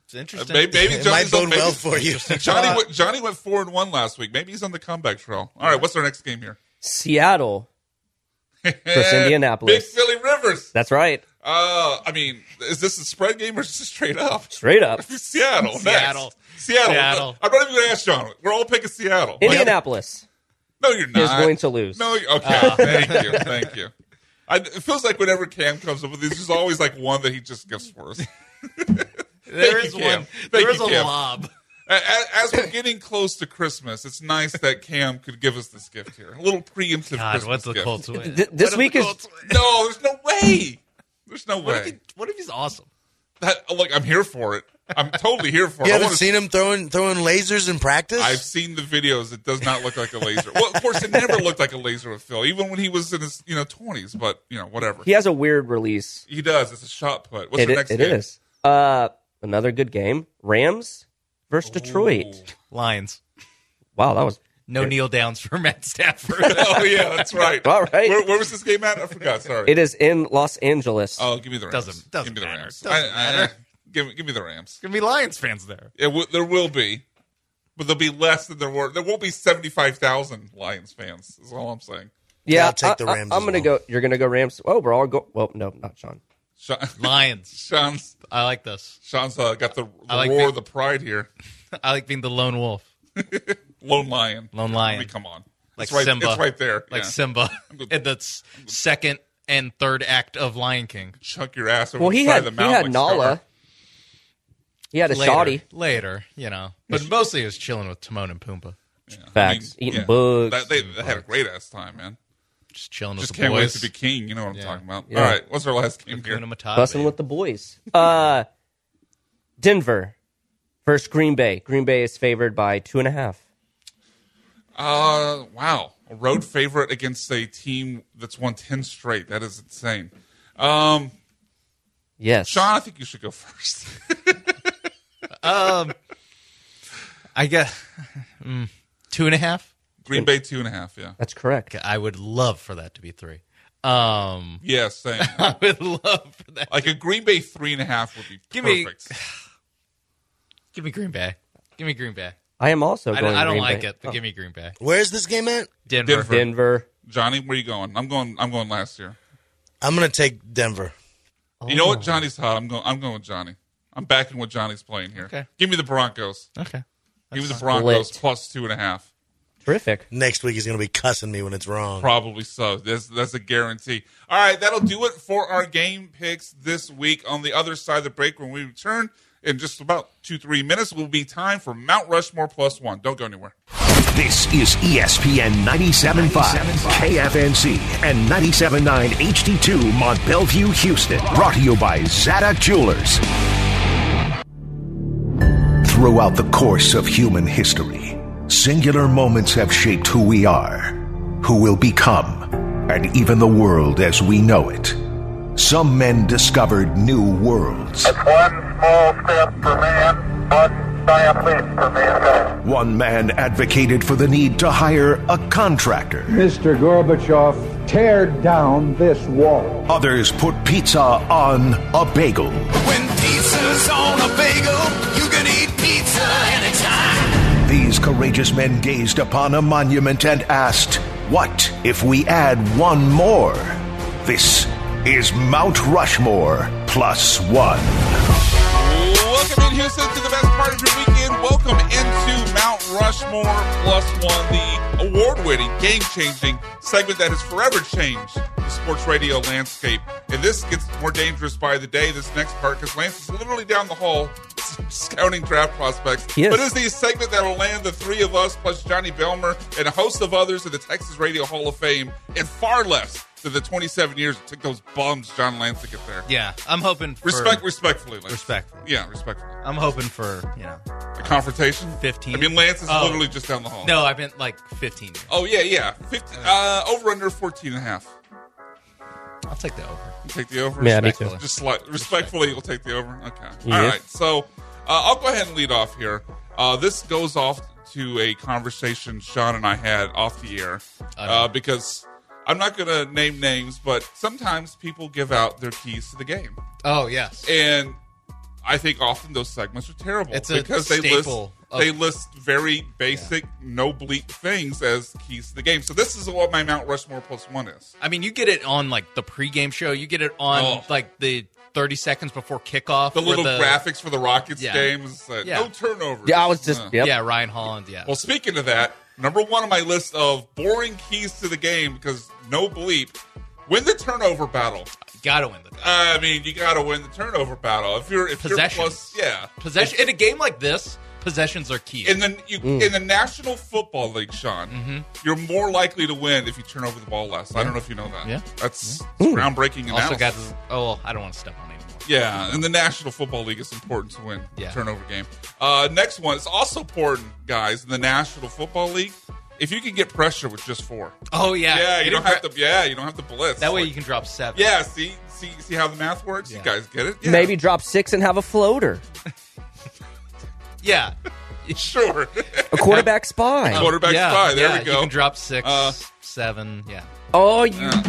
Speaker 6: It's interesting.
Speaker 4: Uh, maybe maybe
Speaker 8: It
Speaker 4: Johnny's
Speaker 8: might
Speaker 4: on-
Speaker 8: bode well
Speaker 4: maybe-
Speaker 8: for you.
Speaker 4: Johnny went, Johnny went four and one last week. Maybe he's on the comeback trail. All right, what's our next game here?
Speaker 7: Seattle versus Indianapolis.
Speaker 4: Big Philly Rivers.
Speaker 7: That's right.
Speaker 4: Uh, I mean, is this a spread game or is this straight up?
Speaker 7: Straight up.
Speaker 4: Seattle. next.
Speaker 6: Seattle.
Speaker 4: Seattle.
Speaker 6: Seattle.
Speaker 4: I'm not even going to ask John. We're all picking Seattle.
Speaker 7: Indianapolis
Speaker 4: No, you're not.
Speaker 7: is going to lose.
Speaker 4: No, you- okay. Thank you. Thank you. I, it feels like whenever Cam comes up with these, there's always like one that he just gets for us.
Speaker 6: There
Speaker 4: Thank
Speaker 6: is
Speaker 4: you, Cam.
Speaker 6: one.
Speaker 4: Thank
Speaker 6: There
Speaker 4: you,
Speaker 6: is a
Speaker 4: Cam.
Speaker 6: lob.
Speaker 4: As, as we're getting close to Christmas, it's nice that Cam could give us this gift here. A little preemptive
Speaker 6: God,
Speaker 4: Christmas
Speaker 6: what's the
Speaker 4: gift.
Speaker 6: Colts win?
Speaker 7: Th- this
Speaker 6: What if
Speaker 7: week
Speaker 6: the
Speaker 7: is-
Speaker 6: Colts win?
Speaker 4: No, there's no way. There's no
Speaker 6: What if,
Speaker 4: way.
Speaker 6: he, what if he's awesome?
Speaker 4: That, look, I'm here for it. I'm totally here for it.
Speaker 8: You
Speaker 4: I
Speaker 8: haven't
Speaker 4: wanna-
Speaker 8: seen him throwing throwing lasers in practice?
Speaker 4: I've seen the videos. It does not look like a laser. Well, of course, it never looked like a laser with Phil, even when he was in his you know twenties. But you know, whatever.
Speaker 7: He has a weird release.
Speaker 4: He does. It's a shot put. What's
Speaker 7: It,
Speaker 4: the
Speaker 7: i-
Speaker 4: next
Speaker 7: it
Speaker 4: game?
Speaker 7: is. Uh, another good game. Rams versus Detroit.
Speaker 6: Lions.
Speaker 7: Wow, that was
Speaker 6: No kneel downs for Matt Stafford.
Speaker 4: Oh yeah, that's right.
Speaker 7: all right.
Speaker 4: Where, where was this game at? I forgot. Sorry.
Speaker 7: It is in Los Angeles.
Speaker 4: Oh, give me the Rams.
Speaker 6: Doesn't- doesn't
Speaker 4: give me the
Speaker 6: matter.
Speaker 4: Rams.
Speaker 6: Doesn't
Speaker 4: I- I-
Speaker 6: matter.
Speaker 4: give me give me the Rams.
Speaker 6: Gonna be Lions fans there.
Speaker 4: It w- there will be, but there'll be less than there were. There won't be seventy-five thousand Lions fans. Is all I'm saying.
Speaker 7: yeah,
Speaker 8: I'll take the
Speaker 7: I- I-
Speaker 8: Rams
Speaker 7: I'm
Speaker 8: as
Speaker 7: gonna
Speaker 8: well.
Speaker 7: go. You're gonna go Rams. Oh, we're all go. Well, no, not Sean.
Speaker 4: Sean,
Speaker 6: Lions.
Speaker 4: Sean's
Speaker 6: I like this.
Speaker 4: Sean's uh, got the, the
Speaker 6: I like
Speaker 4: roar
Speaker 6: the-
Speaker 4: of the pride here.
Speaker 6: I like being the lone wolf.
Speaker 4: Lone lion.
Speaker 6: Lone
Speaker 4: I
Speaker 6: lion.
Speaker 4: mean, come on.
Speaker 6: Like
Speaker 4: it's right,
Speaker 6: Simba.
Speaker 4: It's right there.
Speaker 6: Like
Speaker 4: yeah.
Speaker 6: Simba
Speaker 4: good.
Speaker 6: in the s- second and third act of Lion King.
Speaker 4: Chuck your ass over
Speaker 7: Well,
Speaker 4: the
Speaker 7: he
Speaker 4: side
Speaker 7: had
Speaker 4: of the
Speaker 7: he
Speaker 4: mountain.
Speaker 7: had
Speaker 4: like
Speaker 7: Nala.
Speaker 4: Scar.
Speaker 7: He had a
Speaker 6: later,
Speaker 7: shoddy.
Speaker 6: Later, you know. But mostly he was chilling with Timon and Pumbaa.
Speaker 4: Yeah.
Speaker 7: Facts. Eating bugs.
Speaker 4: That, they, they had a great ass time, man.
Speaker 6: Just chilling
Speaker 4: Just
Speaker 6: with the
Speaker 4: can't wait
Speaker 6: boys.
Speaker 4: to be king. You know what I'm
Speaker 6: Yeah.
Speaker 4: talking about.
Speaker 7: Yeah.
Speaker 4: All right. What's our last game here?
Speaker 6: Hakuna Matata,
Speaker 7: Busting
Speaker 6: baby.
Speaker 7: with the boys. Uh, Denver versus Green Bay. Green Bay is favored by two and a half.
Speaker 4: Uh, wow. A road favorite against a team that's won ten straight. That is insane. Um,
Speaker 7: Yes.
Speaker 4: Sean, I think you should go first.
Speaker 6: Um, I guess mm, two and a half.
Speaker 4: Green Bay, two and a half, yeah.
Speaker 7: That's correct.
Speaker 6: I would love for that to be three. Um,
Speaker 4: Yeah, same.
Speaker 6: I would love for that.
Speaker 4: Like a Green Bay three and a half would be
Speaker 6: Give me-
Speaker 4: perfect.
Speaker 6: Give me Green Bay. Give me Green Bay.
Speaker 7: I am also
Speaker 6: I
Speaker 7: going
Speaker 6: don't, I don't
Speaker 7: Green
Speaker 6: like
Speaker 7: Bay.
Speaker 6: it, but give me Green Bay.
Speaker 8: Where's this game at?
Speaker 6: Denver.
Speaker 4: Denver.
Speaker 7: Denver.
Speaker 4: Johnny, where you going? I'm going. I'm going last year.
Speaker 8: I'm going to take Denver.
Speaker 4: You know
Speaker 6: Oh.
Speaker 4: what? Johnny's hot. I'm going. I'm going with Johnny. I'm backing what Johnny's playing here.
Speaker 6: Okay.
Speaker 4: Give me the Broncos.
Speaker 6: Okay.
Speaker 4: Give me the
Speaker 7: Split.
Speaker 4: Broncos plus two and a half.
Speaker 7: Terrific.
Speaker 8: Next week he's going to be cussing me when it's wrong.
Speaker 4: Probably so. That's, that's a guarantee. All right, that'll do it for our game picks this week. On the other side of the break, when we return in just about two, three minutes, will be time for Mount Rushmore plus one. Don't go anywhere.
Speaker 2: This is E S P N ninety-seven point five, K F N C, and ninety-seven point nine H D two Mont Bellevue, Houston. Brought to you by Zadok Jewelers. Throughout the course of human history, singular moments have shaped who we are, who we'll become, and even the world as we know it. Some men discovered new worlds.
Speaker 9: It's one small step for man, one giant leap for mankind.
Speaker 2: One man advocated for the need to hire a contractor.
Speaker 10: Mister Gorbachev, tear down this wall.
Speaker 2: Others put pizza on a bagel.
Speaker 11: When pizza's on a bagel, you can eat pizza anytime.
Speaker 2: These courageous men gazed upon a monument and asked, what if we add one more? This is Mount Rushmore plus one.
Speaker 4: Welcome in, Houston, to the best part of your weekend. Welcome into Mount Rushmore plus one, the award-winning, game-changing segment that has forever changed the sports radio landscape. And this gets more dangerous by the day, this next part, because Lance is literally down the hall scouting draft prospects.
Speaker 7: Yes.
Speaker 4: But it's the segment that will land the three of us, plus Johnny Belmer, and a host of others in the Texas Radio Hall of Fame, in far less than the twenty-seven years it took those bums, John Lance, to get there.
Speaker 6: Yeah, I'm hoping for
Speaker 4: Respect, respectfully, Lance.
Speaker 6: Respectfully.
Speaker 4: Yeah, respectfully.
Speaker 6: I'm hoping for, you know,
Speaker 4: A confrontation?
Speaker 6: fifteen.
Speaker 4: I mean, Lance is
Speaker 6: Oh.
Speaker 4: literally just down the hall.
Speaker 6: No, I meant like fifteen years.
Speaker 4: Oh, yeah, yeah. fifty, uh, over under fourteen and a half.
Speaker 6: I'll take the over.
Speaker 4: You take the over?
Speaker 7: Yeah, me too.
Speaker 4: Just slight, respectfully, you'll take the over? Okay.
Speaker 7: Yes.
Speaker 4: All right. So uh, I'll go ahead and lead off here. Uh, this goes off to a conversation Sean and I had off the air uh, because I'm not going to name names, but sometimes people give out their keys to the game.
Speaker 6: Oh, yes.
Speaker 4: And I think often those segments are terrible
Speaker 6: It's a
Speaker 4: because they list
Speaker 6: staple of-
Speaker 4: they list very basic, no bleep things as keys to the game. So this is what my Mount Rushmore plus one is.
Speaker 6: I mean, you get it on like the pregame show. You get it on
Speaker 4: Oh.
Speaker 6: like the thirty seconds before kickoff.
Speaker 4: The
Speaker 6: where
Speaker 4: little graphics for the Rockets
Speaker 6: Yeah.
Speaker 4: games, uh,
Speaker 6: Yeah.
Speaker 4: no turnovers.
Speaker 7: Yeah, I was just
Speaker 4: Uh.
Speaker 7: yep.
Speaker 6: Yeah, Ryan Holland. Yeah.
Speaker 4: Well, speaking of that, number one on my list of boring keys to the game because no bleep, win the turnover battle.
Speaker 6: Gotta win the
Speaker 4: I mean, you got to win the turnover battle. If you're if
Speaker 6: Possession.
Speaker 4: you're plus, yeah,
Speaker 6: possession in a game like this. Possessions are key.
Speaker 4: In the you, in the National Football League, Sean,
Speaker 6: Mm-hmm.
Speaker 4: you're more likely to win if you turn over the ball less. I don't know if you know that.
Speaker 6: Yeah.
Speaker 4: That's groundbreaking
Speaker 6: also
Speaker 4: analysis.
Speaker 6: got. Oh, well, I don't want to step on it anymore.
Speaker 4: Yeah, in the National Football League, it's important to win
Speaker 6: Yeah.
Speaker 4: the turnover game. Uh, next one, it's also important, guys, in the National Football League. If you can get pressure with just four,
Speaker 6: Oh yeah.
Speaker 4: yeah, you
Speaker 6: Get
Speaker 4: don't
Speaker 6: it
Speaker 4: have
Speaker 6: pre-
Speaker 4: to. Yeah, you don't have to blitz.
Speaker 6: That way
Speaker 4: Like,
Speaker 6: you can drop seven.
Speaker 4: Yeah, see, see, see how the math works.
Speaker 6: Yeah.
Speaker 4: You guys get it? Yeah.
Speaker 7: Maybe drop six and have a floater.
Speaker 6: Yeah.
Speaker 4: Sure.
Speaker 7: A quarterback spy.
Speaker 4: Oh. Quarterback
Speaker 6: yeah,
Speaker 4: spy. There
Speaker 6: yeah,
Speaker 4: we go.
Speaker 6: You can drop six,
Speaker 4: Uh,
Speaker 6: seven. Yeah.
Speaker 7: Oh, you.
Speaker 4: Yeah.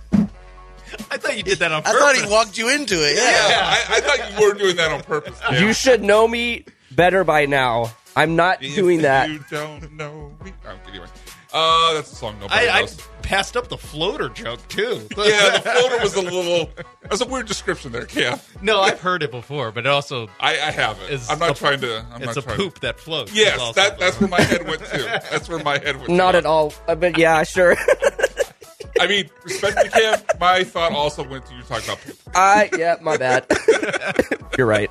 Speaker 6: I thought you did that on
Speaker 8: I
Speaker 6: purpose.
Speaker 8: thought he walked you into it. Yeah.
Speaker 4: Yeah, I, I thought you were doing that on purpose. Yeah.
Speaker 7: You should know me better by now. I'm not
Speaker 4: If
Speaker 7: doing that.
Speaker 4: You don't know me. Oh, anyway, uh, that's a song nobody
Speaker 6: I, I
Speaker 4: knows.
Speaker 6: passed up the floater joke too.
Speaker 4: Yeah, the floater was a little. That's a weird description there, Cam.
Speaker 6: No, I've heard it before, but it also
Speaker 4: I, I haven't.
Speaker 6: is.
Speaker 4: I'm not
Speaker 6: a-
Speaker 4: trying to. I'm
Speaker 6: it's
Speaker 4: not
Speaker 6: a
Speaker 4: trying
Speaker 6: poop that floats. is
Speaker 4: Yes,
Speaker 6: also
Speaker 4: that,
Speaker 6: the-
Speaker 4: that's where my head went to. That's where my head went.
Speaker 7: Not
Speaker 4: to.
Speaker 7: at all. Uh, But yeah, sure.
Speaker 4: I mean, respect to Cam. My thought also went to you talking about poop.
Speaker 7: I yeah, my bad. You're right.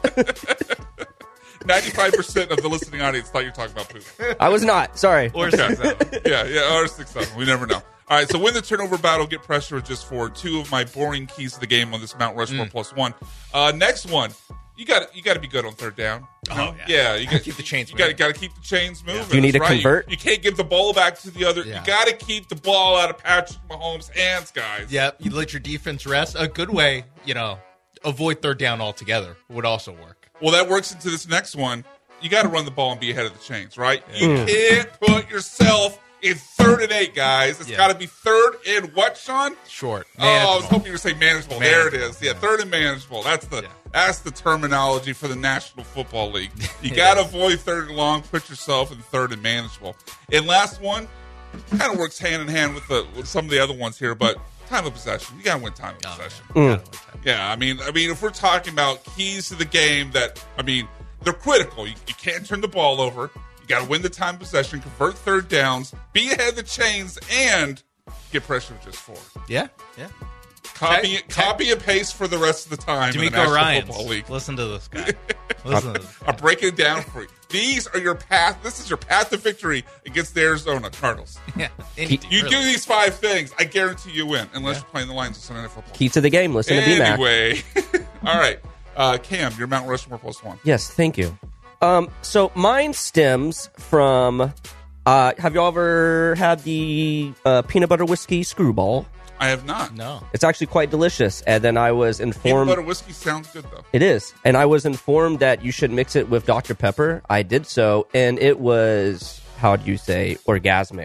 Speaker 4: Ninety-five percent of the listening audience thought you were talking about poop.
Speaker 7: I was not. Sorry.
Speaker 6: Or six, seven.
Speaker 4: Yeah, yeah, or six seven. We never know. All right, so win the turnover battle, get pressure with just four. Two of my boring keys to the game on this Mount Rushmore
Speaker 6: Mm.
Speaker 4: plus one. Uh, next one, you got you got to be good on third down. You know?
Speaker 6: Oh,
Speaker 4: yeah, you got
Speaker 6: Keep the chains
Speaker 4: You got
Speaker 6: moving.
Speaker 4: got to keep the chains moving.
Speaker 7: You need
Speaker 4: That's
Speaker 7: to
Speaker 4: right.
Speaker 7: convert.
Speaker 4: You, you can't give the ball back to the other.
Speaker 6: Yeah.
Speaker 4: You got to keep the ball out of Patrick Mahomes' hands, guys.
Speaker 6: Yeah, you let your defense rest. A good way, you know, avoid third down altogether would also work.
Speaker 4: Well, that works into this next one. You got to run the ball and be ahead of the chains, right? You can't put yourself in third and eight, guys. It's
Speaker 6: Yeah.
Speaker 4: got to be third and what, Sean?
Speaker 6: Short.
Speaker 4: Oh, I was
Speaker 6: Manageable.
Speaker 4: hoping you were saying manageable. There it
Speaker 6: Manageable,
Speaker 4: is. Yeah,
Speaker 6: yeah.
Speaker 4: third and manageable. That's the
Speaker 6: Yeah.
Speaker 4: that's the terminology for the National Football League. You got to avoid third and long. Put yourself in third and manageable. And last one kind of works hand in hand with the with some of the other ones here, but time of possession. You got to win time of
Speaker 6: Oh,
Speaker 4: possession.
Speaker 6: yeah. Gotta win time.
Speaker 4: Yeah, I mean, I mean, if we're talking about keys to the game, that I mean, they're critical. You, you can't turn the ball over. You got to win the time possession, convert third downs, be ahead of the chains, and get pressure with just four.
Speaker 6: Yeah, yeah.
Speaker 4: Copy,
Speaker 6: Tech- tech-
Speaker 4: copy and paste for the rest of the time in the
Speaker 6: D'Amico
Speaker 4: National
Speaker 6: Ryans.
Speaker 4: Football League.
Speaker 6: Listen to this guy. Listen to this.
Speaker 4: I'm breaking it down for you. These are your path. This is your path to victory against the Arizona Cardinals.
Speaker 6: Yeah. Any team,
Speaker 4: You
Speaker 6: really.
Speaker 4: do these five things, I guarantee you win, unless you're playing the Lions of Sunday Night Football.
Speaker 7: Key to the game. Listen to B Mac.
Speaker 4: Anyway, all right, uh, Cam, your Mount Rushmore plus one.
Speaker 7: Yes, thank you. Um, so mine stems from. Uh, have y'all ever had the uh, peanut butter whiskey screwball?
Speaker 4: I have not.
Speaker 6: No.
Speaker 7: It's actually quite delicious. And then I was
Speaker 4: Peanut
Speaker 7: informed.
Speaker 4: butter whiskey sounds good though.
Speaker 7: It is. And I was informed that you should mix it with Doctor Pepper. I did so, and it was, how do you say, orgasmic.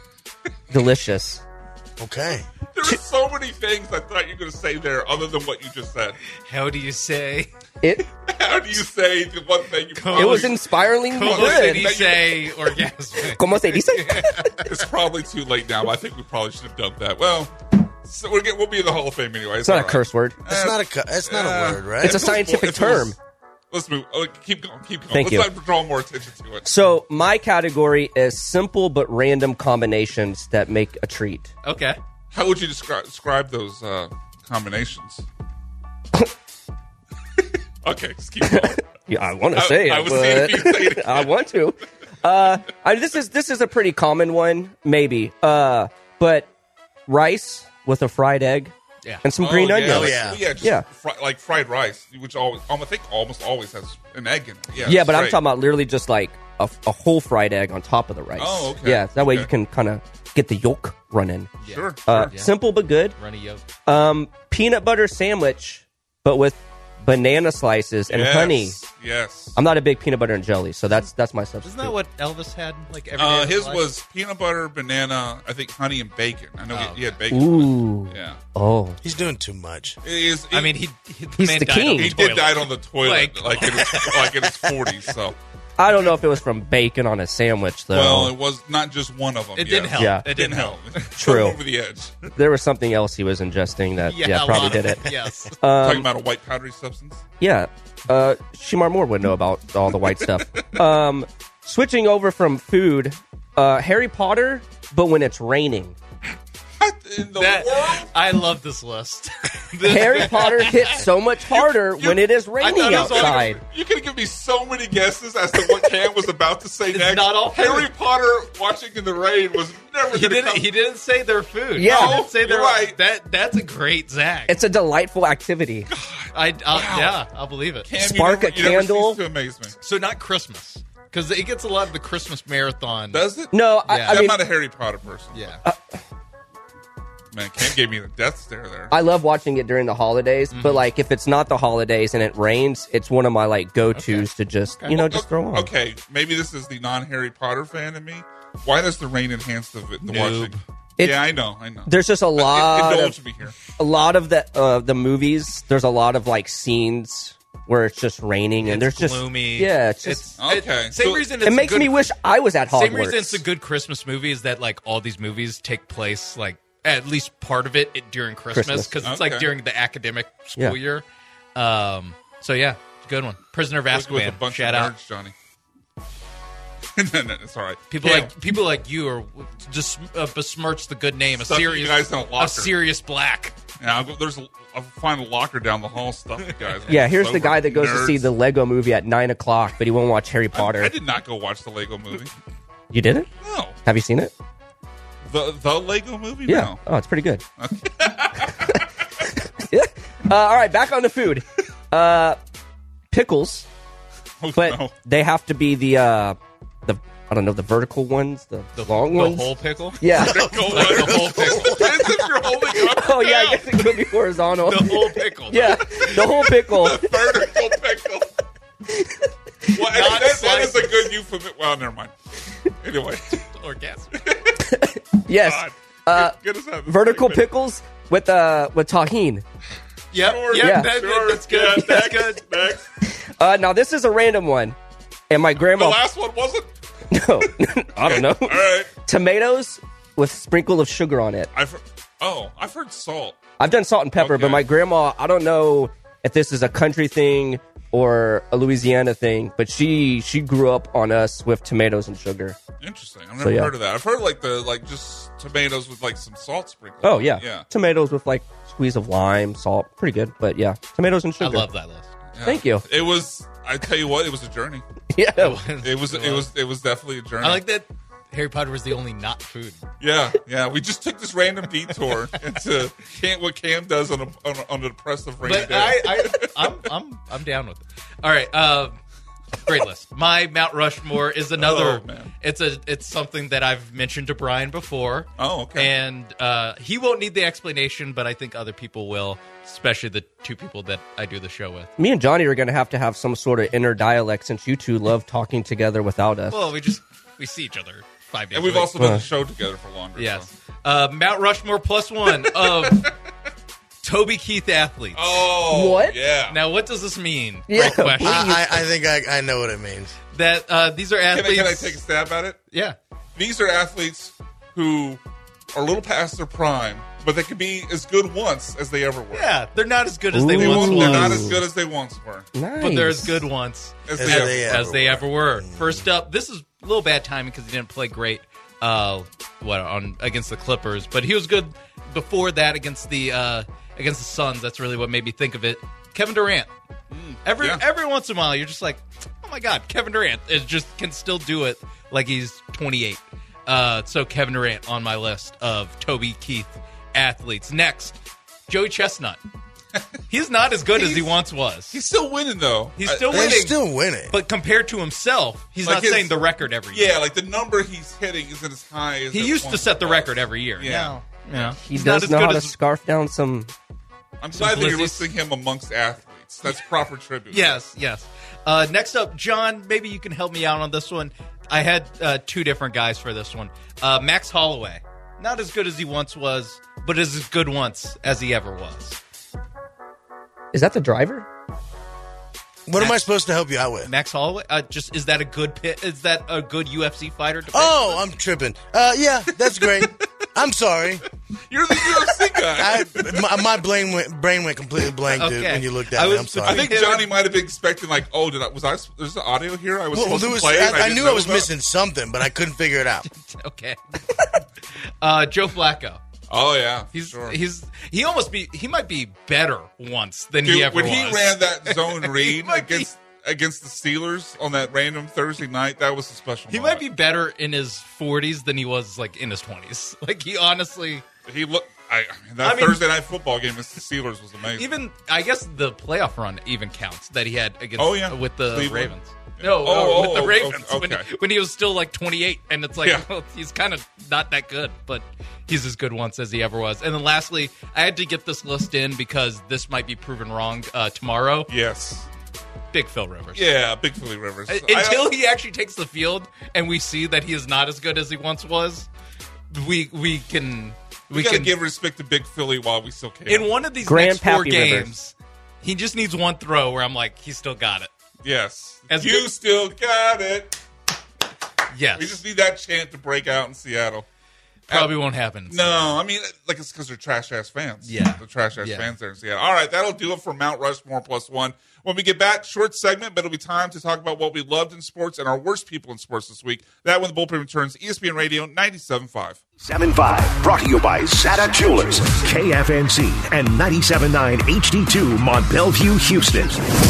Speaker 7: Delicious.
Speaker 8: Okay.
Speaker 4: There are so many things I thought you were going to say there, other than what you just said.
Speaker 6: How do you say?
Speaker 7: It
Speaker 4: How do you say the one thing you?
Speaker 7: it was inspiringly
Speaker 6: Como se
Speaker 7: good.
Speaker 6: dice orgasmic?
Speaker 7: Como se dice?
Speaker 4: It's probably too late now, but I think we probably should have done that. Well, so we're get, we'll be in the Hall of Fame anyway.
Speaker 7: It's not a
Speaker 4: all right.
Speaker 7: curse word.
Speaker 8: It's not a. cu- It's not
Speaker 4: uh,
Speaker 8: a word, right?
Speaker 7: It's a
Speaker 4: If it was
Speaker 7: scientific
Speaker 4: more- if it was-
Speaker 7: term.
Speaker 4: Let's move. Oh, keep going. Keep going.
Speaker 7: Thank
Speaker 4: Let's
Speaker 7: you.
Speaker 4: not draw more attention to it.
Speaker 7: So my category is simple but random combinations that make a treat.
Speaker 6: Okay.
Speaker 4: How would you describe describe those uh, combinations? Okay, just keep going.
Speaker 7: Yeah, I want to
Speaker 4: I-
Speaker 7: say
Speaker 4: I
Speaker 7: it,
Speaker 4: was seeing if you say
Speaker 7: but
Speaker 4: it.
Speaker 7: I want to. Uh, I, this is this is a pretty common one, maybe. Uh, but rice with a fried egg
Speaker 6: Yeah.
Speaker 7: and some
Speaker 4: Oh,
Speaker 7: green
Speaker 4: yeah,
Speaker 7: onions.
Speaker 8: Oh,
Speaker 4: like-
Speaker 8: yeah.
Speaker 4: yeah, just
Speaker 7: Yeah.
Speaker 4: Fri- like fried rice, which always, um, I think almost always has an egg in it. Yeah,
Speaker 7: Yeah, but I'm
Speaker 4: straight.
Speaker 7: talking about literally just like a, a whole fried egg on top of the rice.
Speaker 4: Oh, okay.
Speaker 7: Yeah, that way
Speaker 4: Okay.
Speaker 7: you can kind of get the yolk running.
Speaker 4: Sure,
Speaker 7: Uh,
Speaker 4: sure.
Speaker 7: Simple but good.
Speaker 6: Runny yolk.
Speaker 7: Um, peanut butter sandwich, but with banana slices, and
Speaker 4: Yes,
Speaker 7: honey.
Speaker 4: Yes.
Speaker 7: I'm not a big peanut butter and jelly, so that's that's my substitute.
Speaker 6: Isn't that what Elvis had? Like every day
Speaker 4: Uh,
Speaker 6: of
Speaker 4: his
Speaker 6: life?
Speaker 4: was peanut butter, banana, I think honey and bacon. I know
Speaker 6: Oh,
Speaker 4: he, he had bacon.
Speaker 7: Ooh.
Speaker 4: Yeah.
Speaker 7: Oh.
Speaker 8: He's doing too much.
Speaker 4: It is,
Speaker 6: I mean, he, he
Speaker 7: He's
Speaker 6: man
Speaker 7: the
Speaker 6: died
Speaker 7: king.
Speaker 6: On the
Speaker 4: he
Speaker 6: toilet.
Speaker 4: did die on the toilet,
Speaker 6: Like-
Speaker 4: like, in his, like in his forties. So,
Speaker 7: I don't know if it was from bacon on a sandwich, though.
Speaker 4: well, it was not just one of them.
Speaker 6: It
Speaker 4: yes.
Speaker 6: didn't help.
Speaker 7: Yeah.
Speaker 6: It didn't help.
Speaker 7: True.
Speaker 4: Over the edge.
Speaker 7: There was something else he was ingesting that, yeah,
Speaker 6: Yeah, a
Speaker 7: probably
Speaker 6: lot
Speaker 7: did
Speaker 6: of
Speaker 7: it.
Speaker 6: Yes.
Speaker 4: Talking
Speaker 7: Um,
Speaker 4: about a white powdery substance.
Speaker 7: yeah. Uh, Shemar Moore would know about all the white stuff. Um, switching over from food, uh, Harry Potter, but when it's raining.
Speaker 4: In the
Speaker 6: That-
Speaker 4: world?
Speaker 6: I love this list.
Speaker 7: Harry Potter hits so much harder
Speaker 4: You-
Speaker 7: when it is
Speaker 4: I
Speaker 7: raining
Speaker 4: thought it was only-
Speaker 7: outside.
Speaker 4: You could give me so many guesses as to what Cam was about to say
Speaker 6: It's
Speaker 4: next.
Speaker 6: not all food.
Speaker 4: Harry Potter watching in the rain was never
Speaker 6: He
Speaker 4: going to
Speaker 6: didn't.
Speaker 4: come.
Speaker 6: He didn't say their food.
Speaker 7: Yeah.
Speaker 6: he didn't say their.
Speaker 4: You're right.
Speaker 6: That that's a great Zach.
Speaker 7: It's a delightful activity.
Speaker 6: I I'll, yeah, I'll believe it.
Speaker 4: Cam, you
Speaker 7: Spark
Speaker 4: never-
Speaker 7: a
Speaker 4: you never
Speaker 7: candle.
Speaker 4: cease to amaze me.
Speaker 6: So not Christmas because it gets a lot of the Christmas marathon.
Speaker 4: Does it?
Speaker 7: No, I,
Speaker 6: Yeah.
Speaker 7: I
Speaker 4: I'm
Speaker 7: mean,
Speaker 4: not a Harry Potter person.
Speaker 6: Yeah.
Speaker 4: Man, Cam gave me the death stare there.
Speaker 7: I love watching it during the holidays,
Speaker 6: Mm-hmm.
Speaker 7: but like if it's not the holidays and it rains, it's one of my like go-tos to just, you know, just throw on.
Speaker 4: Okay, maybe this is the non-Harry Potter fan in me. Why does the rain enhance the, the
Speaker 6: Noob.
Speaker 4: watching?
Speaker 7: It-
Speaker 4: yeah, I know, I know.
Speaker 7: There's just a
Speaker 4: But in-
Speaker 7: lot
Speaker 4: indulge
Speaker 7: of
Speaker 4: me here.
Speaker 7: a lot of the uh, the movies. There's a lot of like scenes where it's just raining and
Speaker 6: It's
Speaker 7: there's just
Speaker 6: gloomy.
Speaker 7: yeah, it's just
Speaker 6: It's-
Speaker 4: Okay,
Speaker 6: it- same
Speaker 4: so-
Speaker 6: reason.
Speaker 7: it
Speaker 6: It's a
Speaker 7: makes
Speaker 6: good,
Speaker 7: me wish I was at Hogwarts.
Speaker 6: Same reason it's a good Christmas movie is that like all these movies take place like at least part of it, it during Christmas
Speaker 7: Christmas.
Speaker 6: because it's
Speaker 4: Okay.
Speaker 6: like during the academic school
Speaker 7: Yeah.
Speaker 6: year. Um. So yeah, it's a good one. Prisoner of
Speaker 4: With, with a
Speaker 6: Azkaban.
Speaker 4: bunch
Speaker 6: Shout
Speaker 4: of
Speaker 6: out.
Speaker 4: nerds, Johnny. no, no, it's all right.
Speaker 6: People
Speaker 4: Cam,
Speaker 6: like people like you are just uh, besmirch the good name. A
Speaker 4: Stuff you
Speaker 6: serious,
Speaker 4: guys in a locker.
Speaker 6: a serious black.
Speaker 4: yeah, I'll go, there's a, I'll find a locker down the hall. Stuff, you guys.
Speaker 7: Yeah, here's the
Speaker 4: Over
Speaker 7: guy that goes
Speaker 4: nerds.
Speaker 7: to see the Lego movie at nine o'clock, but he won't watch Harry
Speaker 4: I,
Speaker 7: Potter.
Speaker 4: I did not go watch the Lego movie.
Speaker 7: You didn't?
Speaker 4: No,
Speaker 7: Have you seen it?
Speaker 4: the the Lego movie.
Speaker 7: Yeah.
Speaker 4: No.
Speaker 7: Oh, it's pretty good. yeah. Uh, all right, back on the food. Uh, pickles,
Speaker 4: Oh,
Speaker 7: but
Speaker 4: no.
Speaker 7: they have to be the uh, the I don't know the vertical ones, the,
Speaker 6: The
Speaker 7: long
Speaker 6: the
Speaker 7: ones.
Speaker 6: whole pickle.
Speaker 7: Yeah.
Speaker 4: Go
Speaker 6: Like the whole pickle.
Speaker 4: Depends if you're holding up.
Speaker 7: oh yeah, I
Speaker 4: down.
Speaker 7: guess it could be horizontal.
Speaker 6: The whole pickle.
Speaker 7: yeah, the whole pickle.
Speaker 4: Vertical pickle. Well, actually,
Speaker 6: Not
Speaker 4: that, that is a
Speaker 6: slices.
Speaker 4: good euphemism. Well, never mind. Anyway,
Speaker 6: Orgasm.
Speaker 7: Yes.
Speaker 4: God.
Speaker 7: Uh,
Speaker 4: Get, get us out of this
Speaker 7: vertical
Speaker 4: segment.
Speaker 7: pickles with uh with tahini.
Speaker 6: Yep.
Speaker 4: Sure,
Speaker 6: Yep.
Speaker 7: Yeah.
Speaker 6: That,
Speaker 4: Sure,
Speaker 6: that's good.
Speaker 4: yeah,
Speaker 6: That's
Speaker 4: next,
Speaker 6: good.
Speaker 4: Next.
Speaker 7: Uh, now this is a random one, and my
Speaker 4: The
Speaker 7: grandma.
Speaker 4: last one wasn't.
Speaker 7: No, I don't know.
Speaker 4: All right.
Speaker 7: Tomatoes with sprinkle of sugar on it.
Speaker 4: I've heard, oh, I've heard salt.
Speaker 7: I've done salt and pepper,
Speaker 4: Okay.
Speaker 7: but my grandma, I don't know if this is a country thing or a Louisiana thing, but she she grew up on us with tomatoes and sugar.
Speaker 4: Interesting. I've
Speaker 7: So,
Speaker 4: never
Speaker 7: yeah.
Speaker 4: heard of that. I've heard like the like just tomatoes with like some salt sprinkled.
Speaker 7: Oh yeah,
Speaker 4: yeah.
Speaker 7: tomatoes with like squeeze of lime, salt, pretty good. But yeah, tomatoes and
Speaker 6: I
Speaker 7: sugar.
Speaker 6: love that list.
Speaker 4: Yeah.
Speaker 7: Thank you.
Speaker 4: It was. I tell you what, it was a journey.
Speaker 7: Yeah,
Speaker 4: It was. It was. It was definitely a journey.
Speaker 6: I like that Harry Potter was the only not food.
Speaker 4: Yeah, yeah. We just took this random detour into Cam, what Cam does on a on a, on a depressive rainy
Speaker 6: But
Speaker 4: day.
Speaker 6: I, I, I'm, I'm, I'm down with it. All right, uh, great list. My Mount Rushmore is another.
Speaker 4: Oh, man.
Speaker 6: It's a, it's something that I've mentioned to Brian before.
Speaker 4: Oh, okay.
Speaker 6: And uh, he won't need the explanation, but I think other people will, especially the two people that I do the show with.
Speaker 7: me and Johnny are going to have to have some sort of inner dialect since you two love talking together without us.
Speaker 6: Well, we just we see each other five days.
Speaker 4: and we've
Speaker 6: a week.
Speaker 4: also done
Speaker 7: Uh.
Speaker 4: the show together for longer.
Speaker 6: Yes.
Speaker 4: so.
Speaker 6: Uh, Mount Rushmore plus one of Toby Keith athletes.
Speaker 4: Oh,
Speaker 7: What?
Speaker 4: Yeah.
Speaker 6: Now, what does this mean?
Speaker 7: Yeah,
Speaker 6: Great question.
Speaker 8: I, I, I think I, I know what it means.
Speaker 6: that uh, these are
Speaker 4: Can I,
Speaker 6: athletes.
Speaker 4: can I take a stab at it?
Speaker 6: Yeah.
Speaker 4: These are athletes who are a little past their prime, but they can be as good once as they ever were.
Speaker 6: Yeah, they're not as good as they
Speaker 4: They
Speaker 6: once
Speaker 4: won't-
Speaker 6: were.
Speaker 4: they're not as good as they once were.
Speaker 7: nice.
Speaker 6: But they're as good once
Speaker 4: As
Speaker 8: As
Speaker 4: they,
Speaker 8: they
Speaker 4: ever,
Speaker 8: ever
Speaker 6: as they
Speaker 8: were.
Speaker 6: ever were. First up, this is a little bad timing because he didn't play great. Uh, what on against the Clippers, but he was good before that against the uh, against the Suns. That's really what made me think of it. Kevin Durant. Every
Speaker 4: yeah.
Speaker 6: every once in a while, you're just like, oh my god, Kevin Durant is just can still do it like he's twenty-eight. Uh, so Kevin Durant on my list of Toby Keith athletes. Next, Joey Chestnut. He's not as good as he
Speaker 4: He's-
Speaker 6: once was.
Speaker 4: He's still winning though.
Speaker 6: He's
Speaker 4: I-
Speaker 6: still
Speaker 8: They're
Speaker 6: winning,
Speaker 8: still winning.
Speaker 6: but compared to himself, he's
Speaker 4: Like
Speaker 6: not
Speaker 4: his-
Speaker 6: saying the record every year.
Speaker 4: yeah, like the number he's hitting isn't as high as
Speaker 6: He
Speaker 4: it
Speaker 6: used to
Speaker 4: once
Speaker 6: set the
Speaker 4: was.
Speaker 6: record every year.
Speaker 4: Yeah.
Speaker 6: Now, yeah.
Speaker 7: he
Speaker 6: He's not
Speaker 7: does
Speaker 6: as
Speaker 7: know
Speaker 6: good
Speaker 7: how to
Speaker 6: as-
Speaker 7: scarf down some.
Speaker 4: I'm
Speaker 6: Some
Speaker 4: glad that you're
Speaker 6: blissies.
Speaker 4: listing him amongst athletes. That's that's proper tribute.
Speaker 6: Yes, yes. Uh, next up, John, maybe you can help me out on this one. I had uh, two different guys for this one. Uh, Max Holloway. Not as good as he once was, but is as good once as he ever was.
Speaker 7: Is that the driver?
Speaker 8: What Max, am I supposed to help you out with?
Speaker 6: Max Holloway? Uh, just is that a good pit? Is that a good U F C fighter? To
Speaker 8: oh, I'm tripping. Uh, yeah, that's great. I'm sorry.
Speaker 4: You're the U F C guy.
Speaker 8: I, my my brain went, brain went completely blank, dude, okay. when you looked at I me. Was, I'm sorry.
Speaker 4: I think Johnny might have been expecting, like, oh, did I, was I? There's the audio here. I was well, supposed
Speaker 8: was,
Speaker 4: to play.
Speaker 8: I, I,
Speaker 4: I
Speaker 8: knew I was about. missing something, but I couldn't figure it out.
Speaker 6: Okay. uh, Joe Flacco.
Speaker 4: Oh yeah,
Speaker 6: he's
Speaker 4: sure.
Speaker 6: he's he almost be he might be better once than
Speaker 4: Dude,
Speaker 6: he ever
Speaker 4: when
Speaker 6: was.
Speaker 4: When he ran that zone read against. Be. Against the Steelers on that random Thursday night, that was a special
Speaker 6: He
Speaker 4: moment.
Speaker 6: might be better in his forties than he was, like, in his twenties. Like, he honestly...
Speaker 4: He looked... I, I mean, that I Thursday mean, night football game against the Steelers was amazing.
Speaker 6: Even, I guess the playoff run even counts that he had against
Speaker 4: oh, yeah.
Speaker 6: with the
Speaker 4: Cleveland.
Speaker 6: Ravens. No,
Speaker 4: oh,
Speaker 6: no
Speaker 4: oh,
Speaker 6: with the
Speaker 4: oh,
Speaker 6: Ravens.
Speaker 4: Okay.
Speaker 6: When, he, when he was still, like, twenty-eight. And it's like,
Speaker 4: yeah.
Speaker 6: well, he's kind of not that good, but he's as good once as he ever was. And then lastly, I had to get this list in because this might be proven wrong uh, tomorrow.
Speaker 4: Yes.
Speaker 6: Big Phil Rivers.
Speaker 4: Yeah, Big Philly Rivers.
Speaker 6: Until I, he actually takes the field and we see that he is not as good as he once was, we we can
Speaker 4: we,
Speaker 6: we
Speaker 4: gotta
Speaker 6: can
Speaker 4: give respect to Big Philly while we still can.
Speaker 6: In one of these next four games, Rivers. He just needs one throw where I'm like, he still got it.
Speaker 4: Yes,
Speaker 6: as
Speaker 4: you
Speaker 6: good.
Speaker 4: still got it.
Speaker 6: Yes,
Speaker 4: we just need that chant to break out in Seattle.
Speaker 6: Probably won't happen.
Speaker 4: No, I mean, like, it's because they're trash-ass fans.
Speaker 6: Yeah.
Speaker 4: The trash-ass
Speaker 6: yeah.
Speaker 4: fans there in Seattle. All right, that'll do it for Mount Rushmore Plus One. When we get back, short segment, but it'll be time to talk about what we loved in sports and our worst people in sports this week. That when the Bullpen returns, E S P N Radio ninety-seven point five.
Speaker 2: seven five, brought to you by Zada Jewelers, K F N C, and ninety-seven point nine H D two, Mont Bellevue, Houston.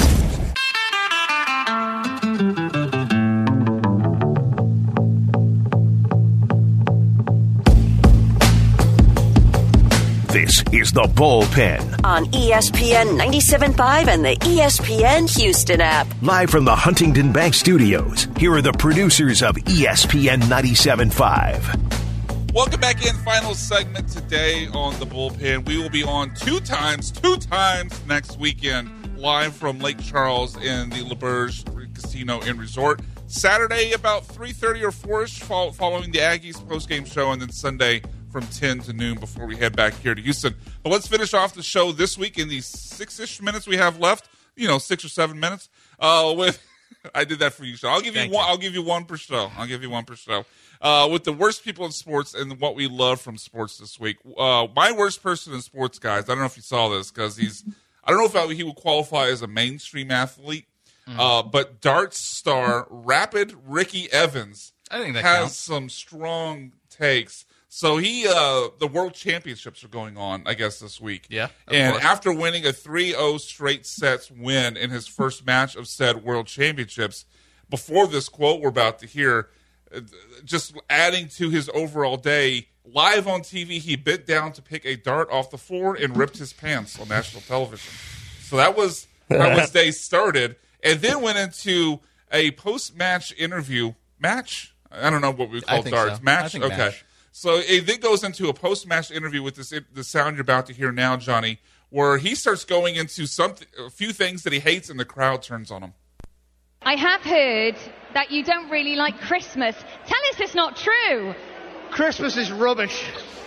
Speaker 2: This is The Bullpen
Speaker 3: on E S P N ninety-seven point five and the E S P N Houston app.
Speaker 2: Live from the Huntington Bank Studios, here are the producers of E S P N ninety-seven point five.
Speaker 4: Welcome back in. Final segment today on The Bullpen. We will be on two times, two times next weekend, live from Lake Charles in the L'Auberge Casino and Resort. Saturday about three thirty or four-ish following the Aggies post-game show, and then Sunday from ten to noon before we head back here to Houston. But let's finish off the show this week in these six-ish minutes we have left. You know, six or seven minutes. Uh, with I did that for you, Sean. I'll give you
Speaker 6: Thank
Speaker 4: one.
Speaker 6: you.
Speaker 4: I'll give you one per show. I'll give you one per show. Uh, with the worst people in sports and what we love from sports this week. Uh, my worst person in sports, guys. I don't know if you saw this because he's. I don't know if he would qualify as a mainstream athlete, mm-hmm. uh, but darts star Rapid Ricky Evans
Speaker 6: I think that
Speaker 4: has
Speaker 6: counts.
Speaker 4: some strong takes. So he, uh, the World Championships are going on, I guess, this week.
Speaker 6: Yeah,
Speaker 4: and
Speaker 6: course.
Speaker 4: after winning a three oh straight sets win in his first match of said World Championships, before this quote we're about to hear, just adding to his overall day, live on T V, he bent down to pick a dart off the floor and ripped his pants on national television. So that was how his day started, and then went into a post-match interview. Match? I don't know what we call darts.
Speaker 6: So.
Speaker 4: Match?
Speaker 6: Okay.
Speaker 4: Match. So it then goes into a post-match interview with this the sound you're about to hear now, Johnny, where he starts going into something, a few things that he hates, and the crowd turns on him.
Speaker 12: I have heard that you don't really like Christmas. Tell us it's not true.
Speaker 13: Christmas is rubbish.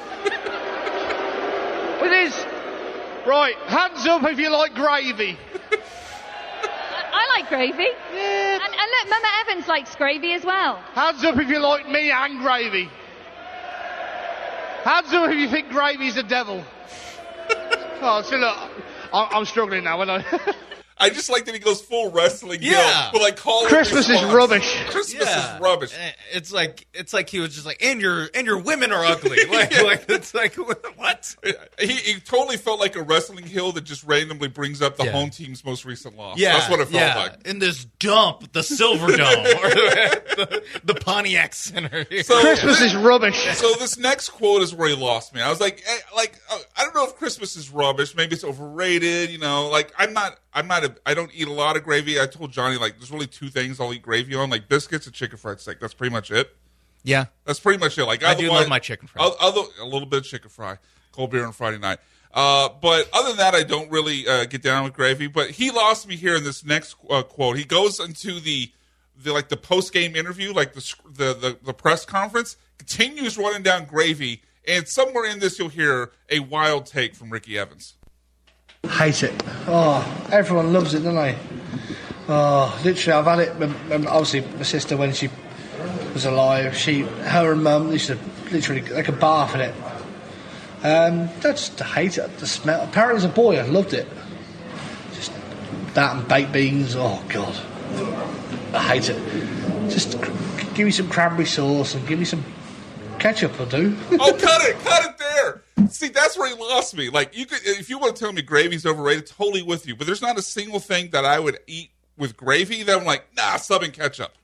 Speaker 13: It is. Right, hands up if you like gravy.
Speaker 12: I, I like gravy.
Speaker 13: Yeah.
Speaker 12: And, and look, Mama Evans likes gravy as well.
Speaker 13: Hands up if you like me and gravy. Hands up if you think gravy's the devil. Oh, so look, I, I'm struggling now, aren't I?
Speaker 4: I just like that he goes full wrestling.
Speaker 6: Yeah,
Speaker 4: but like call
Speaker 13: Christmas is rubbish.
Speaker 4: Christmas
Speaker 6: yeah.
Speaker 4: is rubbish.
Speaker 6: It's like it's like he was just like, and your and your women are ugly. Like,
Speaker 4: yeah.
Speaker 6: like it's like what?
Speaker 4: He, he totally felt like a wrestling heel that just randomly brings up the
Speaker 6: Yeah.
Speaker 4: home team's most recent loss.
Speaker 6: Yeah,
Speaker 4: That's what it felt
Speaker 6: yeah.
Speaker 4: like.
Speaker 6: In this dump, the Silver Dome, or the, the Pontiac Center.
Speaker 4: So,
Speaker 13: Christmas is rubbish.
Speaker 4: So this next quote is where he lost me. I was like, eh, like uh, I don't know if Christmas is rubbish. Maybe it's overrated. You know, like I'm not. I'm not. A, I don't eat a lot of gravy. I told Johnny like there's really two things I'll eat gravy on, like biscuits and chicken fried steak. That's pretty much it.
Speaker 6: Yeah,
Speaker 4: that's pretty much it. Like
Speaker 6: I do love my chicken fry.
Speaker 4: Other, a little bit of chicken fry, cold beer on Friday night. Uh, but other than that, I don't really uh, get down with Gravy. But he lost me here in this next uh, quote. He goes into the, the like the post game interview, like the, the the the press conference, continues running down Gravy, and somewhere in this you'll hear a wild take from Ricky Evans.
Speaker 13: Hate it. Oh, everyone loves it, don't they? Oh, literally, I've had it. um, Obviously, my sister, when she was alive, she, her and mum used to literally, they could bath in it. Um, I just hate it. The smell. Apparently, as a boy, I loved it. Just that and baked beans. Oh God, I hate it. Just give me some cranberry sauce and give me some ketchup. Will do.
Speaker 4: Oh, cut it, cut it there. See, that's where he lost me. Like, you could, if you want to tell me gravy's overrated, totally with you. But there's not a single thing that I would eat with gravy that I'm like, nah, sub and ketchup.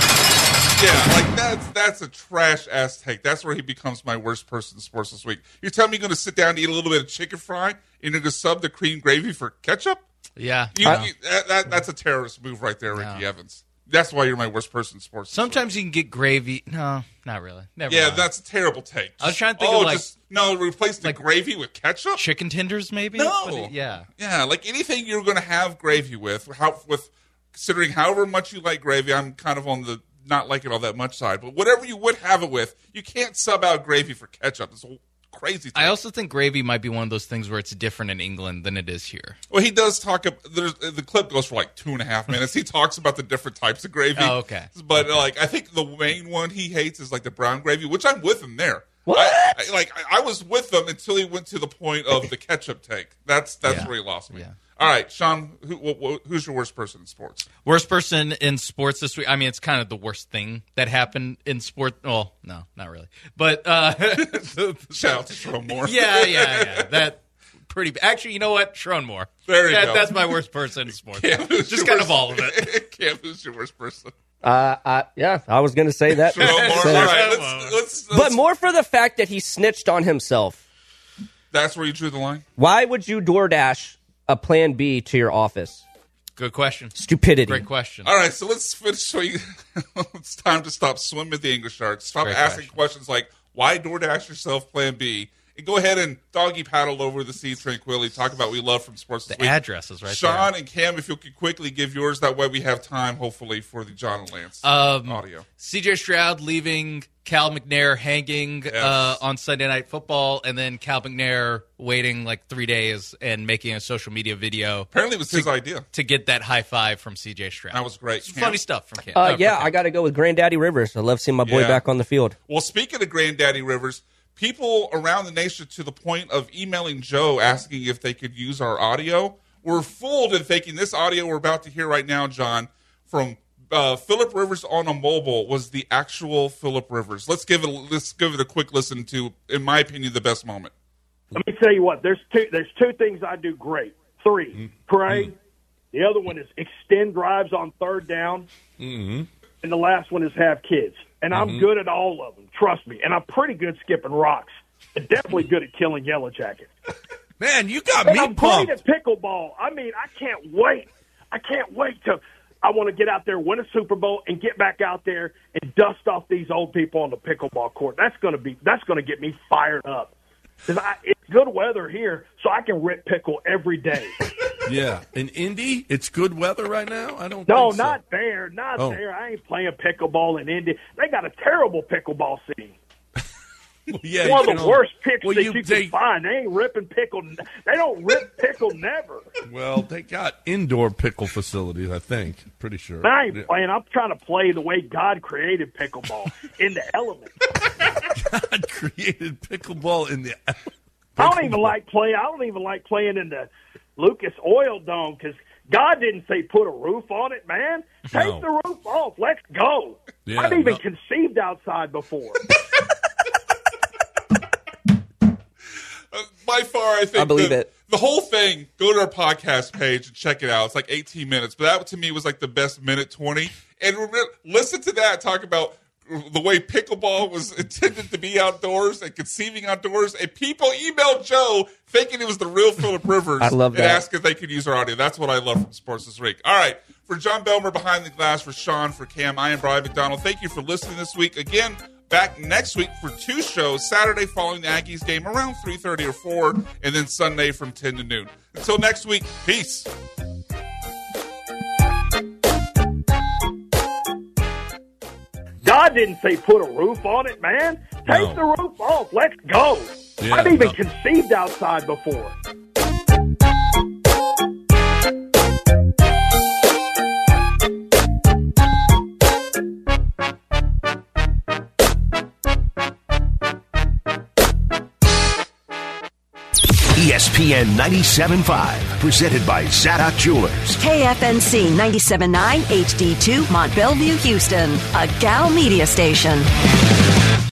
Speaker 4: Yeah, like that's that's a trash ass take. That's where he becomes my worst person in sports this week. You're telling me you're going to sit down and eat a little bit of chicken fry and you're going to sub the cream gravy for ketchup?
Speaker 6: Yeah,
Speaker 4: you, you, that, that, that's a terrorist move right there, Ricky yeah. Evans. That's why you're my worst person in sports.
Speaker 6: Sometimes you can get gravy. No, not really. Never
Speaker 4: yeah,
Speaker 6: mind.
Speaker 4: That's a terrible take.
Speaker 6: I was trying to think
Speaker 4: oh,
Speaker 6: of like
Speaker 4: just, no, replace the like gravy with ketchup.
Speaker 6: Chicken tenders, maybe.
Speaker 4: No,
Speaker 6: it, yeah,
Speaker 4: yeah, like anything you're going to have gravy with. How with considering however much you like gravy, I'm kind of on the not like it all that much side. But whatever you would have it with, you can't sub out gravy for ketchup. It's a crazy thing.
Speaker 6: I also think gravy might be one of those things where it's different in England than it is here.
Speaker 4: Well, he does talk. There's, the clip goes for like two and a half minutes. He talks about the different types of gravy.
Speaker 6: Oh, okay.
Speaker 4: But
Speaker 6: okay.
Speaker 4: like, I think the main one he hates is like the brown gravy, which I'm with him there.
Speaker 7: What?
Speaker 4: I, I, like I was with him until he went to the point of the ketchup take. That's that's
Speaker 6: yeah.
Speaker 4: where he lost me.
Speaker 6: Yeah.
Speaker 4: All right, Sean, who, who, who's your worst person in sports?
Speaker 6: Worst person in sports this week? I mean, it's kind of the worst thing that happened in sport. Well, no, not really. But uh,
Speaker 4: shout out to Sharon Moore.
Speaker 6: Yeah, yeah, yeah. That pretty. Actually, you know what? Sharon Moore.
Speaker 4: There you
Speaker 6: that,
Speaker 4: go.
Speaker 6: That's my worst person in sports.
Speaker 4: Cam,
Speaker 6: Just kind of all of it.
Speaker 4: Cam, who's your worst person?
Speaker 7: Uh, uh, yeah, I was going to say that.
Speaker 4: Sharon Moore.
Speaker 7: So,
Speaker 4: all right, let's, let's, let's,
Speaker 7: but more for the fact that he snitched on himself.
Speaker 4: That's where you drew the line?
Speaker 7: Why would you DoorDash a plan B to your office?
Speaker 6: Good question.
Speaker 7: Stupidity.
Speaker 6: Great question.
Speaker 4: All right, so let's finish. So you, it's time to stop swimming with the English sharks. Stop
Speaker 6: Great
Speaker 4: asking
Speaker 6: question.
Speaker 4: questions like, why DoorDash yourself plan B? And go ahead and doggy paddle over the sea tranquilly. Talk about what we love from sports this
Speaker 6: The
Speaker 4: week.
Speaker 6: address is right
Speaker 4: Sean
Speaker 6: there.
Speaker 4: and Cam, if you could quickly give yours, that way we have time, hopefully, for the John and Lance
Speaker 6: um,
Speaker 4: audio.
Speaker 6: C J Stroud leaving Cal McNair hanging
Speaker 4: Yes.
Speaker 6: uh, on Sunday Night Football, and then Cal McNair waiting like three days and making a social media video.
Speaker 4: Apparently it was
Speaker 6: to,
Speaker 4: his idea.
Speaker 6: To get that high five from C J Stroud.
Speaker 4: That was great.
Speaker 6: It's funny stuff from Cam.
Speaker 7: Uh,
Speaker 6: uh,
Speaker 7: yeah,
Speaker 6: from
Speaker 7: I got to go with Granddaddy Rivers. I love seeing my boy
Speaker 4: Yeah.
Speaker 7: back on the field.
Speaker 4: Well, speaking of Granddaddy Rivers, people around the nation to the point of emailing Joe asking if they could use our audio were fooled in thinking this audio we're about to hear right now, John, from uh, Phillip Rivers on a mobile was the actual Phillip Rivers. Let's give it. Let's give it a quick listen to, in my opinion, the best moment.
Speaker 14: Let me tell you what. There's two. There's two things I do great. Three. Mm-hmm. Pray. Mm-hmm. The other one is extend drives on third down.
Speaker 15: Mm-hmm.
Speaker 14: And the last one is have kids. And I'm
Speaker 15: mm-hmm.
Speaker 14: good at all of them. Trust me. And I'm pretty good skipping rocks. And definitely good at killing yellow jackets.
Speaker 15: Man, you got
Speaker 14: and
Speaker 15: me
Speaker 14: I'm
Speaker 15: pumped.
Speaker 14: great at pickleball. I mean, I can't wait. I can't wait to. I want to get out there, win a Super Bowl, and get back out there and dust off these old people on the pickleball court. That's going to be. That's going to get me fired up. Because it's good weather here, so I can rip pickle every day.
Speaker 15: Yeah. In Indy, it's good weather right now? I don't
Speaker 14: No,
Speaker 15: think so.
Speaker 14: not there. Not
Speaker 15: Oh.
Speaker 14: there. I ain't playing pickleball in Indy. They got a terrible pickleball scene.
Speaker 15: Well, yeah,
Speaker 14: One
Speaker 15: you
Speaker 14: of the
Speaker 15: know,
Speaker 14: worst picks
Speaker 15: well,
Speaker 14: that
Speaker 15: you,
Speaker 14: you
Speaker 15: they,
Speaker 14: can find. They ain't ripping pickle. They don't rip pickle never.
Speaker 15: Well, they got indoor pickle facilities, I think. Pretty sure.
Speaker 14: But I ain't
Speaker 15: Yeah.
Speaker 14: playing. I'm trying to play the way God created pickleball in the element.
Speaker 15: God created pickleball in the.
Speaker 14: I don't even like playing. I don't even like playing in the Lucas Oil Dome because God didn't say put a roof on it, man. Take
Speaker 15: No.
Speaker 14: the roof off. Let's go.
Speaker 15: Yeah,
Speaker 14: I've even
Speaker 15: no.
Speaker 14: conceived outside before.
Speaker 4: Uh, by far, I think
Speaker 7: I believe
Speaker 4: the,
Speaker 7: it.
Speaker 4: the whole thing. Go to our podcast page and check it out. It's like eighteen minutes, but that to me was like the best minute twenty. And remember, listen to that talk about the way pickleball was intended to be outdoors and conceiving outdoors. And people emailed Joe thinking it was the real Phillip Rivers.
Speaker 7: I love
Speaker 4: and
Speaker 7: that.
Speaker 4: asked if they could use our audio. That's what I love from sports this week. All right, for John Belmer behind the glass, for Sean, for Cam, I am Brian McDonald. Thank you for listening this week. Again, back next week for two shows, Saturday following the Aggies game around three thirty or four, and then Sunday from ten to noon. Until next week, peace.
Speaker 14: God didn't say put a roof on it, man. Take
Speaker 15: No.
Speaker 14: the roof off. Let's go.
Speaker 15: Yeah,
Speaker 14: I've even
Speaker 15: no.
Speaker 14: conceived outside before.
Speaker 2: E S P N ninety-seven point five, presented by Zadok Jewelers.
Speaker 3: K F N C ninety-seven point nine H D two, Mont Bellevue, Houston. A Gal Media station.